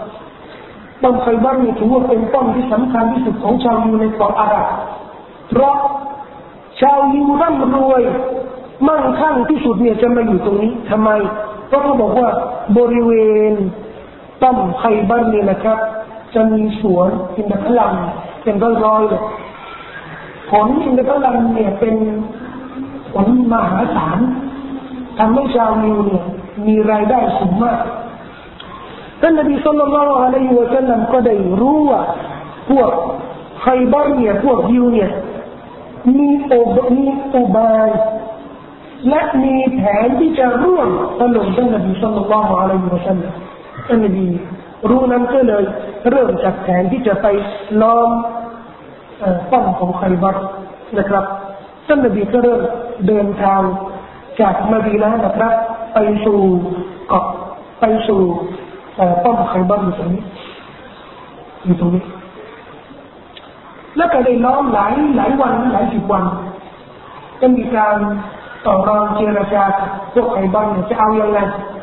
นี่ถือว่าเป็นป้อมที่สำคัญที่สุดของชาวยิวในเกาะอาหรับเพราะชาวยิวร่ำรวยมั่งคั่งที่สุดเนี่ยจะมาอยู่ตรงนี้ทำไมเพราะเขาบอกว่าบริเวณต้อมไคบัรนี่นะครับจะมีสวนอินทผลัมเป็นร้อยๆเลยผลอินทผลัมเนี่ยเป็นผลมหาศาลทำให้ชาวยิวเนี่ยมีรายได้สูงมากท่านนบีศ็อลลัลลอฮุอะลัยฮิวะซัลลัมก็ได้รู้ว่าพวกไคบัรเนี่ยพวกยิวเนี่ยมีอุบายและมีแผนที่จะร่วมถล่มท่านนบีศ็อลลัลลอฮุอะลัยฮิวะซัลลัมท่านนบีรู้นั้นก็เลยเริ่มจากแผนที่จะไปล้อมป้อมของไคบัรนะครับท่านนบีก็เริ่มเดินทางจากมะดีนะห์นะครับไปสู่เกาะไปสู่ป้อมไคบัรอยู่ตรงนี้แล้วก็ได้ล้อมหลายวันหลายสิบวันก็มีการต่อรองเจรจาพวกไคบัรเนี่ยจะเอายังไง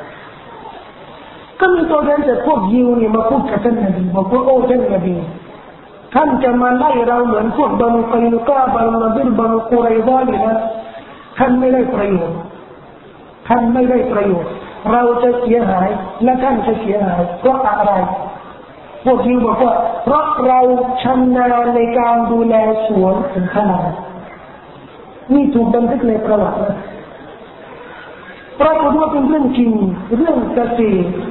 ก็มีตัวแทนจากพวกยิวเนี่ยมาพูดกับท่านนบีบอกว่าโอ้ท่านนบีท่านจะมาไล่เราเหมือนพวกบันูกัยนุกะบันูนดิรบันูกุไรซะเนี่ยนะท่านไม่ได้ประโยชน์เราจะเสียหายและท่านจะเสียหายเพราะอะไรพวกยิวบอกว่าเพราะเราชำนาญในการดูแลสวนถึงขนาดนี่ถูกบันทึกในประวัตินะปรากฏว่าเป็นเรื่องจริงเรื่องเกษตร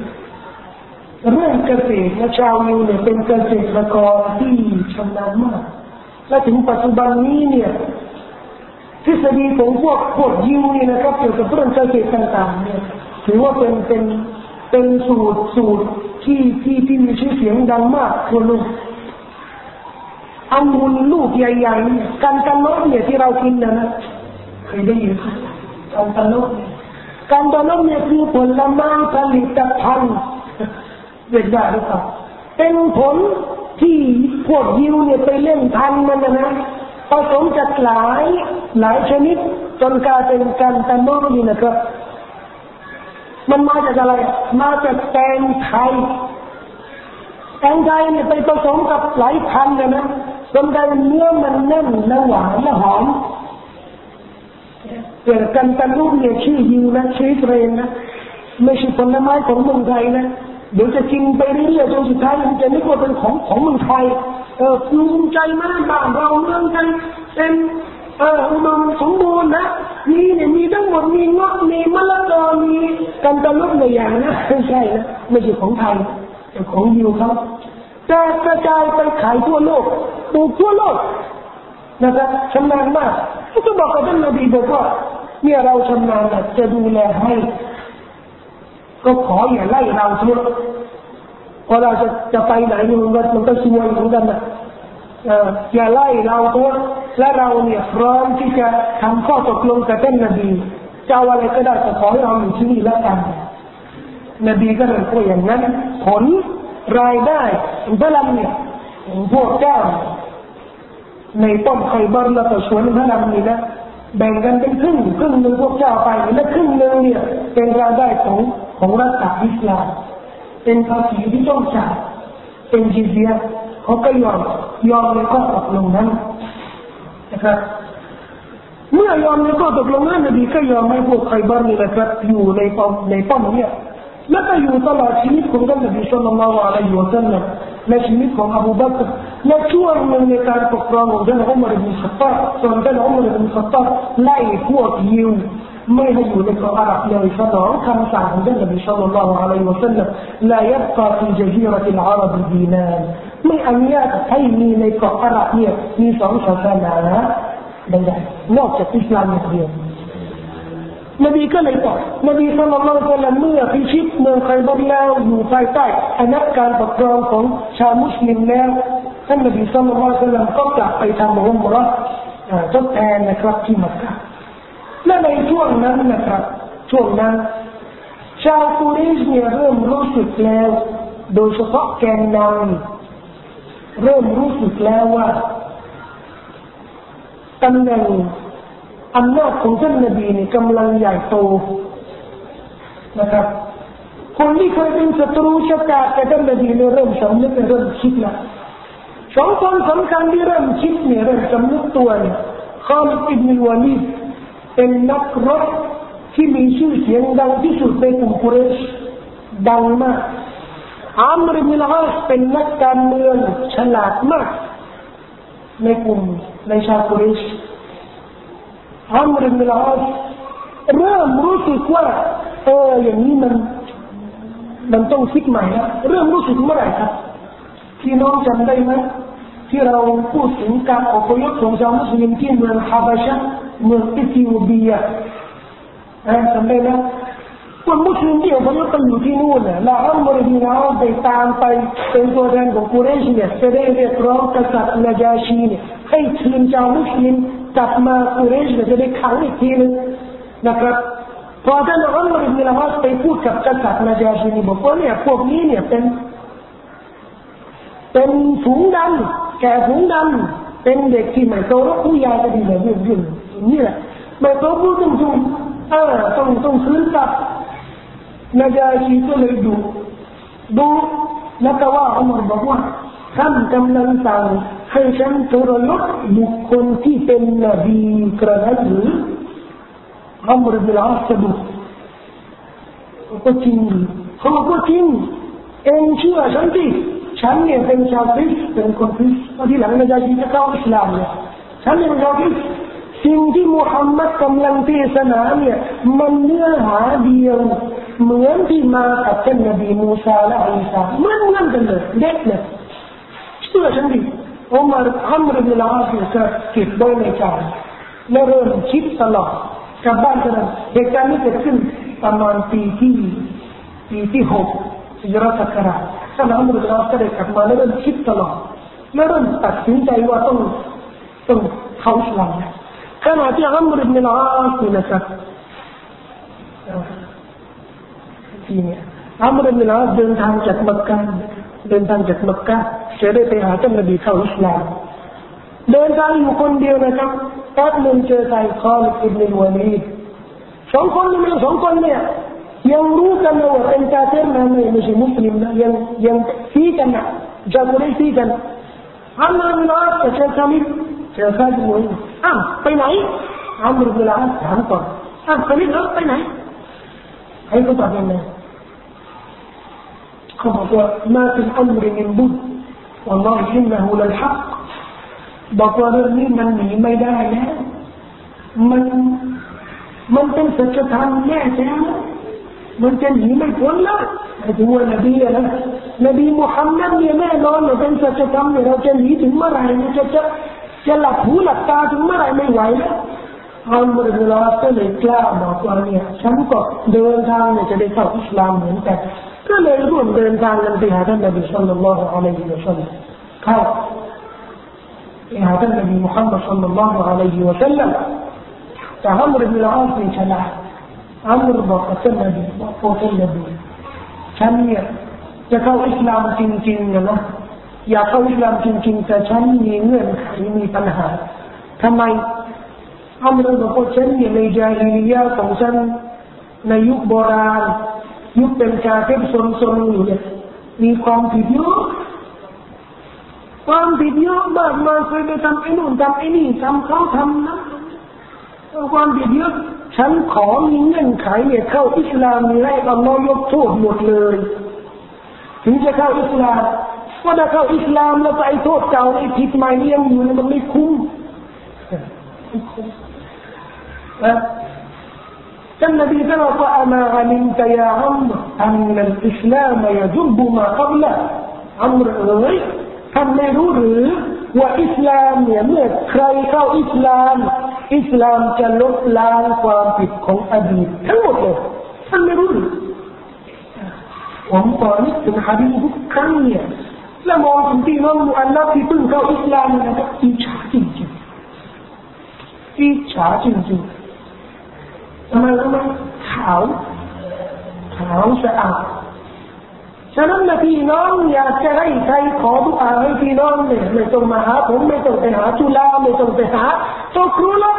และชาวยิวเนี่ยเป็นเกษตรกรที่ชำนาญมากและถึงปัจจุบันนี้เนี่ยทฤษฎีของพวกยิวนี่นะครับเกี่ยวกับเรื่องเกษตรต่างๆเนี่ยถือว่าเป็นสูตรที่มีชื่อเสียงดังมากทั่วโลกองุ่นลูกใหญ่ๆเนี่ยกันตะโนดเนี่ยที่เรากินนะเคยได้ยินกันตะโนดเนี่ยคือผลไม้ผลิตภัณฑ์เด็กได้หรือเปล่าเป็นผลที่พวกยิวเนี่ยไปเล่นพันมันนะผสมจากหลายชนิดจนกลายเป็นกันตะโนดนี่นะครับมันมาจากอะไรมาจากแตงไทยเนี่ยไปผสมกับหลายพันธุ์นะจนกลายเป็นเนื้อมันแน่นและหวานและหอมแต่กันตะโนดเนี่ยชื่อยิวนะชื่อเทรนนะไม่ใช่ผลไม้ของเมืองไทยนะเดี๋ยวจะกินไปเรื่อยๆจนสุดท้ายมันจะนึกว่าเป็นของเมืองไทยภูมิใจมากบ้านเราเมืองไทยเป็นอุดมสมบูรณ์นะนี่เนี่ยมีทั้งหมดมีเงาะมีมะละกอมีกันตะลุกในอย่างนะไม่ใช่นะไม่ใช่ของไทยแต่ของยิวเขาแต่กระจายไปขายทั่วโลกปลูกทั่วโลกนะครับชำนาญมากก็บอกกับท่านนบีบอกว่าเนี่ยเราชำนาญจะดูแลให้ก็ขออย่าไล่เราเถอะพอเราจะไปไหนมันก็ซวยเหมือนกันนะอย่าไล่เราเถอะและเราเนี่ยพร้อมที่จะทำข้อตกลงกับท่านนบีจะเอาอะไรก็ได้แต่ขอให้เราอยู่ที่นี่แล้วกันนบีก็เลยพูดอย่างนั้นผลรายได้อินทผลัมเนี่ยพวกเจ้าในป้อมไคบัรและก็สวนอินทผลัมนี่นะแบ่งกันเป็นครึ่งนึงพวกเจ้าไปและครึ่งนึงเนี่ยเป็นรายได้ของรัฐอิสลามเป็นภาษีที่ต้องจ่ายเป็นจิเซียเขาก็ยอมในข้อตกลงนั้นนะครับเมื่อยอมในข้อตกลงนั้นนบีก็ยอมให้พวกไคบัรนี่นะครับอยู่ในป้อมเนี่ยแล้วก็อยู่ตลอดชีวิตของท่านนบีศ็อลลัลลอฮุอะลัยฮิวะซัลลัมและชีวิตของอบูบักรและช่วงหนึ่งในการปกครองของท่านอุมัรอิบนุลค็อฏฏอบส่วนท่านอุมัรอิบนุลค็อฏฏอบไล่พวกยิวไม่ให้อยู่ในเกาะอาหรับเลยสนองคำสั่งของท่านนบีศ็อลลัลลอฮุอะลัยฮิวะซัลลัมลายับกาฟิญะซีเราะติลอาหรับดีนานไม่อนุญาตให้มีในเกาะอาหรับเนี่ยมีสองศาสนาใดๆนอกจากอิสลามอย่างเดียวนบีก็เลยบอกนบีศ็อลลัลลอฮุอะลัยฮิวะซัลลัมเมื่อพิชิตเมืองไคบัรแล้วอยู่ภายใต้อาณาการปกครองของชาวมุสลิมแล้วท่านนบีศ็อลลัลลอฮุอะลัยฮิวะซัลลัมก็กลับไปทำอุมเราะห์ทดแทนนะครับที่มักกะฮ์และในช่วงนั้นนะครับช่วงนั้นชาวกุเรชเนี่ยเริ่มรู้สึกแล้วโดยเฉพาะแกนนำเริ่มรู้สึกแล้วว่าตำแหน่งอำนาจของท่านนบีนี่กำลังใหญ่โตนะครับคนที่เคยเป็นศัตรูชะตากับท่านนบีเริ่มสำนึกเริ่มคิดแล้วสองคนสำคัญที่เริ่มคิดเนี่ยเริ่มสำนึกตัวเนี่ยคอลิดอิบนุลวะลีดเป็นนักรบที่มีชื่อเสียงดังที่สุดในกลุ่มกุเรชดังมากอัมรอิบนุลอาสเป็นนักการเมืองฉลาดมากในกลุ่มในชาวกุเรชอัมรอิบนุลอาสเริ่มรู้สึกว่าอย่างนี้มันต้องคิดใหม่นะเริ่มรู้สึกเมื่อไหร่ครับพี่น้องจำได้ไหมที่เราพูดถึงการอพยพของชาวมุสลิมที่เมืองฮาบะชะเมืองเอธิโอเปียจำได้ไหมคนมุสลิมที่อพยพไปอยู่ที่นู่นแล้วอัมรอิบนุลอาสได้ตามไปเป็นตัวแทนของกุเรชเนี่ยจะได้เรียกร้องกษัตริย์นาจาชีเนี่ยให้คืนชาวมุสลิมกลับมากุเรชจะได้ขังอีกทีนึงนะครับพอท่านอัมรอิบนุลอาสไปพูดกับกษัตริย์นาจาชีนี่บอกว่าเนี่ยพวกนี้เนี่ยเป็นฝูงดำแก่ฝูงดำเป็นเด็กที่ไม่โตแล้วผู้ใหญ่ก็ดีเลยยุ่งนี่แหละไม่โตผู้ต้องคืนกลับนาจาชีก็เลยดูแล้วก็ว่าอัมรบอกว่าท่านกำลังสั่งให้ฉันทรยศบุคคลที่เป็นนบีกระนั้นหรืออัมรอิบนุลอาสดุก็จริงเขาบอกว่าจริงเองเชื่อฉันสิฉันเนี่ยเป็นชาวคริสต์เป็นคนคริสต์ที่หลังนาจาชีจะเข้าอิสลามเนี่ยฉันเป็นชาวคริสต์สิ่งที่มุฮัมมัดกำลังเทศนาเนี่ยมันเนื้อหาเดียวเหมือนที่มากับท่านนบีมูซาและอีสาเหมือนกันเลยเด็กเลยเชื่อฉันดิอัมรอิบนุลอาสเนี่ยก็เก็บไว้ในใจและเริ่มคิดตลอดกลับบ้านกันเหตุการณ์นี้เกิดขึ้นประมาณปีที่6ฮิจเราะห์ศักราชท่านอัมรอิบนุลอาสก็ได้กลับมาแล้วเริ่มคิดตลอดและเริ่มตัดสินใจว่าต้องเข้าอิสลามขณะที่อัมรอิบนุลอาสนะครับทีนี้อัมรอิบนุลอาสเดินทางจากมักกะจะได้ไปหาท่านนบีเข้าอิสลามเดินทางอยู่คนเดียวนะครับแป๊บนึงเจอใครคอลิดอิบนุลวะลีดสองคนเนี่ยยังรู้กันว่าเป็นกาเฟรนะไม่ใช่มุสลิมนะยังซีกันนะจะไม่ได้ซีกันอัมรอิบนุลอาสเจอคาลิดมวยไปไหนอัมรอิบนุลอาสถามก่อนคาลิดไปไหนให้เขาตอบยังไงเขาบอกว่ามาเป็นอัมริมินบุญวัลลอฮิอินนะฮูลัลฮักบอกว่าเรื่องนี้มันหนีไม่ได้แล้วมันเป็นสัจธรรมแน่แท้มันจะหนีไม่พ้นแล้วไอ้ตัวนบีนะนบีมุฮัมมัดเนี่ยแน่นอนว่าเป็นสัจธรรมเนี่ยเราจะหนีถึงเมื่อไหร่จะหลับหูหลับตาถึงเมื่อไหร่ไม่ไหวแล้วอัมรอิบนุลอาสก็เลยกล้าบอกว่าเนี่ยฉันก็เดินทางเนี่ยจะได้เข้าอิสลามเหมือนกันก็เลยร่วมเดินทางกันไปหาท่านนบีศ็อลลัลลอฮุอะลัยฮิวะซัลลัมเข้าไปหาท่านนบีมุฮัมมัดศ็อลลัลลอฮุอะลัยฮิวะซัลลัมแต่อัมรอิบนุลอาสเป็นฉลาดอัมรบอกกับท่านนบีว่าโอ้ท่านนบีฉันเนี่ยจะเข้าอิสลามจริงๆนะอยากเข้าอิสลามจริงๆแต่ฉันมีเงื่อนไขมีปัญหาทำไมอัมรบอกว่าฉันเนี่ยในญาฮิลิยะห์ของฉันในยุคโบราณยุคเป็นกาเฟรซนอยู่เนี่ยมีความผิดเยอะมากมายเคยไปทำไอ้นู่นทำไอ้นี่ทำเขาทำนะความผิดเยอะฉันขอมีเงื่อนไขเนี่ยเข้าอิสลามมีให้อัลลอฮ์ยกโทษหมดเลยถึงจะเข้าอิสลามว่าถ้าเข้าอิสลามแล้วไอ้โทษเก่าไอ้ผิดใหม่นี่ยังอยู่มันไม่คุ้มท่านนบีก็บอกว่าอามาอาลิมตยาอัมรอันนัลอิสลามยจุบมาqabละอัมรท่านไม่รู้หรือว่าอิสลามเนี่ยเมื่อใครเข้าอิสลามจะลบล้างความผิดของอดีตทั้งหมดเลยท่านไม่รู้หรือผมตอนนี้ถึงหะดีษทุกครั้งเนี่ยแล้วมองถึงที่น้องมุอัลลัฟที่เพิ่งเข้าอิสลามนะครับอิจฉาจริงทำไมขาวสะอาดฉะนั้นนะพี่น้องอยากจะให้ใครขอดุอาให้พี่น้องเนี่ยไม่ต้องมาหาผมไม่ต้องไปหาจุฬาไม่ต้องไปหาโตครูแล้ว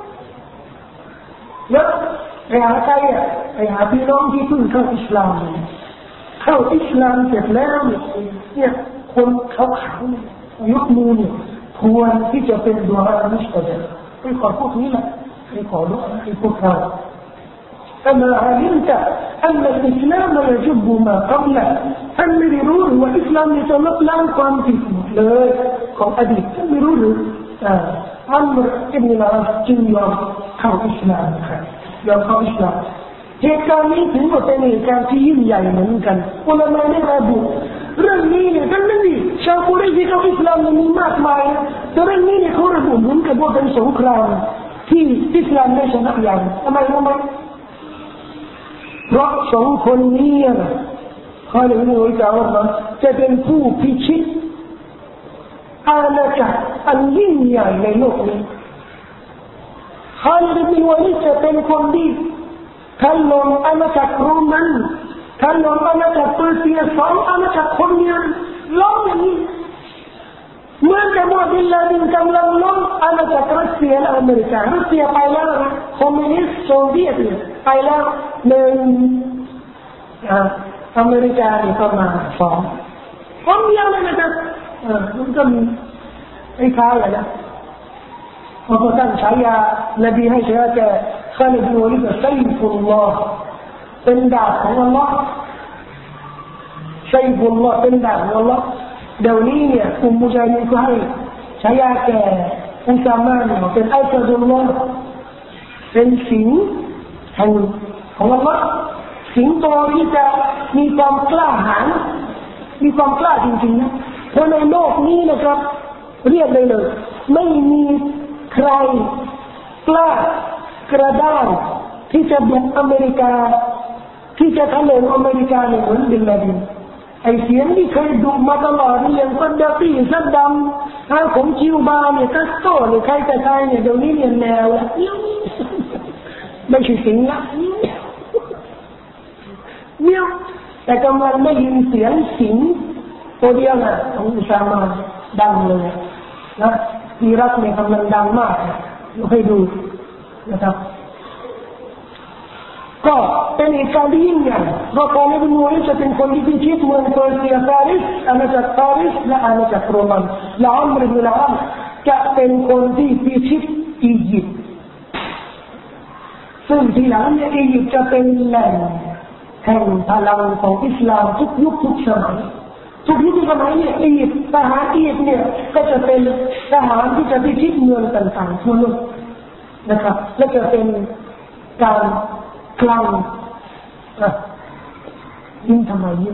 ไปหาใครไปหาพี่น้องที่เพิ่งเข้าอิสลามเข้าอิสลามเสร็จแล้วเนี่ยคนเขายกมือเนี่ยควรที่จะเป็นดุอามุสตะญาบไปขอพวกนี้แหละไปขอด้วยไปพวกเราأما علمت أن الإسلام يجب ما قبله ท่านไม่ได้รู้หรือว่าอิสลามจะลบล้างความผิดเลยของอดีตท่านไม่รู้หรืออัมรอิบนุลอาสจึงยอมเข้าอิสลามครับยอมเข้าอิสลามเหตุการณ์นี้ถือว่าเป็นเหตุการณ์ที่ยิ่งใหญ่เหมือนกันอุลามะได้ระบุเรื่องนี้เนี่ยท่านไม่ดีชาวกุเรชที่เข้าอิสลามมีมากมายแต่เรื่องนี้เนี่ยเขาระบุเหมือนกับว่าเป็นสงครามที่อิสลามได้ชนะอย่างทำไมรู้ไหมเพราะสองคนนี้นะข้าเลยไม่รู้จะว่าจะเป็นผู้พิชิตอาณาจักรอันยิ่งใหญ่ในโลกนี้ข้าเลยไม่รู้ว่าจะเป็นคนที่ทันลงอาณาจักรโรมันทันลงอาณาจักรเปอร์เซียสองอาณาจักรคนเดียวล้มอย่างนี้เมื่อจะบอกบิลลาดินกำลังล้มอาณาจักรรัสเซียและอเมริการัสเซียไปแล้วนะคอมมิวนิสต์โซเวียตไปแล้วหนึ่งอเมริกาเนี่ยประมาณสองคนเดียวเลยนะครับมันก็มีไอ้ข้าวอะไรนะพอตั้งฉายานบีให้ฉายาแกข้าเลยดูว่านี่ก็ไซฟุลลอฮ์เป็นดาบของอัลลอฮ์ไซฟุลลอฮ์เป็นดาบของอัลลอฮ์เดี๋ยวนี้เนี่ยกลุ่มมุสลิมก็ให้ฉายาแกอุซามาเนี่ยเป็นอัลกัดุลลอฮ์เป็นสิงแห่งของอัลลอฮ์สิงโตที่จะมีความกล้าหาญมีความกล้าจริงๆนะเพราะในโลกนี้นะครับเรียกได้เลยไม่มีใครกล้ากระด้างที่จะบุกอเมริกาที่จะถล่มอเมริกาเหมือนบิลลาดินไอเสียงที่เคยดุมาตลอดนี่อย่างซัดดาฟีซัดดัมของคิวบาเนี่ยคัสโตรหรือใครแต่ใครเนี่ยเดี๋ยวนี้เนี่ยแนวละไม่ใช่สิงละเนี่ยแต่กำลังได้ยินเสียงสิงตัวเดียวน่ะของอุซามาดังเลยนะอิรักเนี่ยกำลังดังมากเราให้ดูนะครับก็เป็นเหตุการณ์ที่ยิ่งใหญ่เพราะการที่มูริจะเป็นคนที่พิชิตเมืองเปอร์เซียปารีสอาณาจักรปารีสและอาณาจักรโรมันและอัมรบิลอาสจะเป็นคนที่พิชิตอียิปต์ซึ่งทีหลังเนี่ยอียิปต์จะเป็นแหล่งแห่งพลังของอิสลามทุกยุคทุกสมัยทุกยุคทุกสมัยเนี่ยอียิปต์ทหารอียิปต์เนี่ยก็จะเป็นทหารที่จะพิชิตเมืองต่างๆทั่วโลกนะครับและจะเป็นการคลังยิ่งทำไมยิ่ง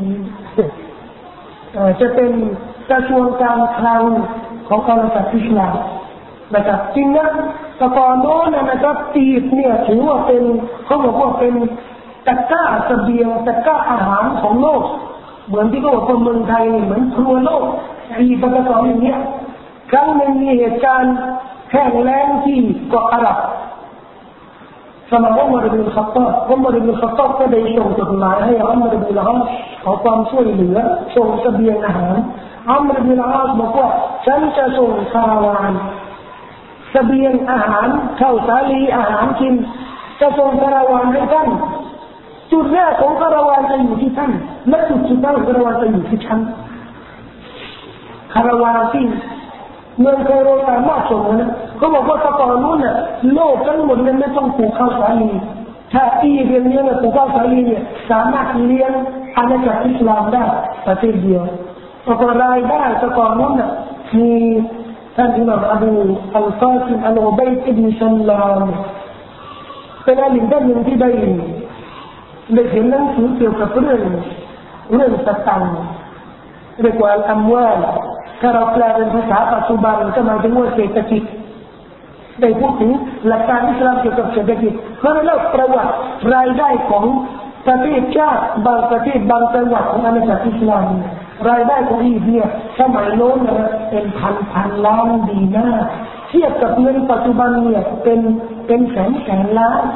จะเป็นกระทรวงการคลังของอาณาจักรอิสลามนะครับจริงนะแต่ก่อนโน้นนะครับอียิปต์เนี่ยถือว่าเป็นเขาบอกว่าเป็นตะกร้าเสบียงตะกร้าอาหารของโลกเหมือนที่เขาบอกว่าเมืองไทยเหมือนครัวโลกอียิปต์ก็สอนอย่างนี้ครั้งหนึ่งมีเหตุการณ์แห้งแล้งที่เกาะอาหรับสมัยอุมัรบินขัตฏอบอุมัรบินขัตฏอบก็ได้ส่งจดหมายให้อุมัรบินอัลอาสขอความช่วยเหลือส่งเสบียงอาหารอุมัรบินอัลอาสบอกว่าฉันจะส่งคาราวานเสบียงอาหารข้าวสาลีอาหารกินจะส่งคาราวานให้ท่านจุดแรกของคาราวานจะอยู่ที่ท่านและจุดสุดท้ายของคาราวานจะอยู่ที่ฉันคาราวานที่เมืองไคโรสามารถส่งนะเขาบอกว่าตะกอนนู้นน่ะโลกทั้งหมดนั้นไม่ต้องปลูกข้าวสาลีถ้าอีเรียนเนี่ยปลูกข้าวสาลีเนี่ยสามารถเลี้ยงอาณาจักรอิสลามได้ประเทศเดียวตะกอนรายได้ตะกอนนู้นน่ะมีท่านอิหม่ามอบูอัลกาซิมอัลอุบัยด์อิบนุซัลลามเป็นอาลิมท่านหนึ่งที่ได้เขียนหนังสือเกี่ยวกับเรื่องสตังค์เรียกว่าอัมวาลถ้าเราแปลเป็นภาษาปัจจุบันก็หมายถึงว่าเศรษฐกิจได้พูดถึงหลักการอิสลามเกี่ยวกับเศรษฐกิจเพราะเราประวัติรายได้ของประเทศชาติบางประเทศบางจังหวัดของอาณาจักรอิสลามรายได้ของอียิปต์เนี่ยสมัยโน้นนะเป็นพันล้านดีนาร์เทียบกับเงินปัจจุบันเนี่ยเป็นแสนล้าน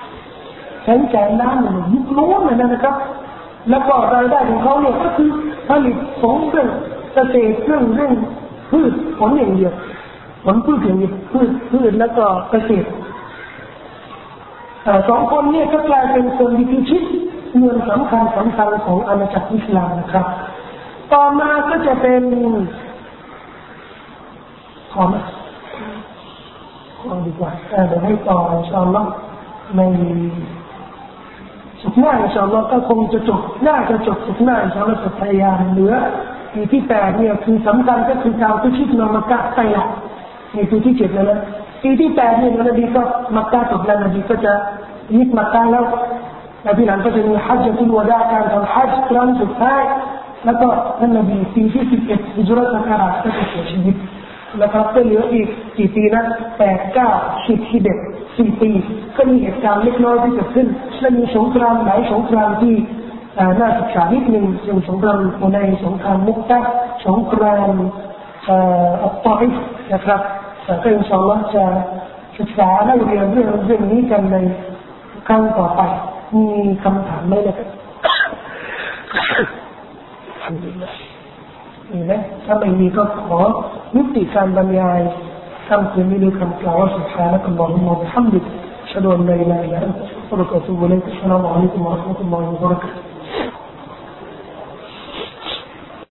เลยยุคโน้นนะครับแล้วก็รายได้ของเขาเนี่ยก็คือผลิตของเรื่องเกษตรเรื่องพืชผลอย่างเดียวผลพืชอย่างเดียวพืชแล้วก็เกษตรสองคนเนี่ยก็กลายเป็นคนที่พิชิตเมืองสำคัญของอาณาจักรอิสลามนะครับต่อมาก็จะเป็นขอดีกว่าเดี๋ยวให้ต่ออินชาอัลลอฮ์ในสุดหน้าอินชาอัลลอฮ์ก็คงจะจบน่าจะจบสุดหน้าอินชาอัลลอฮ์จะพยายามเหลือปีที่8เนี่ยคือสำคัญก็คือการพิชิตมักกะไปละในปีที่7แล้วนะปีที่8เนี่ยนบีก็มักกะจบแล้วนบีก็จะยึดมักกะแล้วแล้วที่หลังก็จะมีฮัจญ์ตุลวะดาการทำฮัจญ์ครั้งสุดท้ายแล้วก็ท่านนบีปีที่11ฮิจเราะห์ศักราชก็จะเสียชีวิตแล้วก็เหลืออีกกี่ปีนะ8 9 10 11 4 ปีก็มีเหตุการณ์เล็กน้อยที่เกิดขึ้นและมีสงครามหลายสงครามที่น่าศึกษานิดนึงเช่นสงครามโฮนัยน์สงครามมุกตะสงครามอัตตาอิฟนะครับก็อินชาอัลลอฮ์จะศึกษาและเรียนเรื่องนี้กันในครั้งต่อไปมีคำถามไหมนะครับทำดีนะมีไหมถ้าไม่มีก็ขอยุติการบรรยายคำคืนนี้ด้วยคำกล่าวว่าสุดท้ายแล้วก็บอกว่ามุฮัมมัดอัชฮะดูอัลลอฮฺละอิลาฮะอิลลัลลอฮฺอัสสลามุอะลัยกุมวะเราะห์มะตุลลอฮิวะบะเราะกาตุฮ์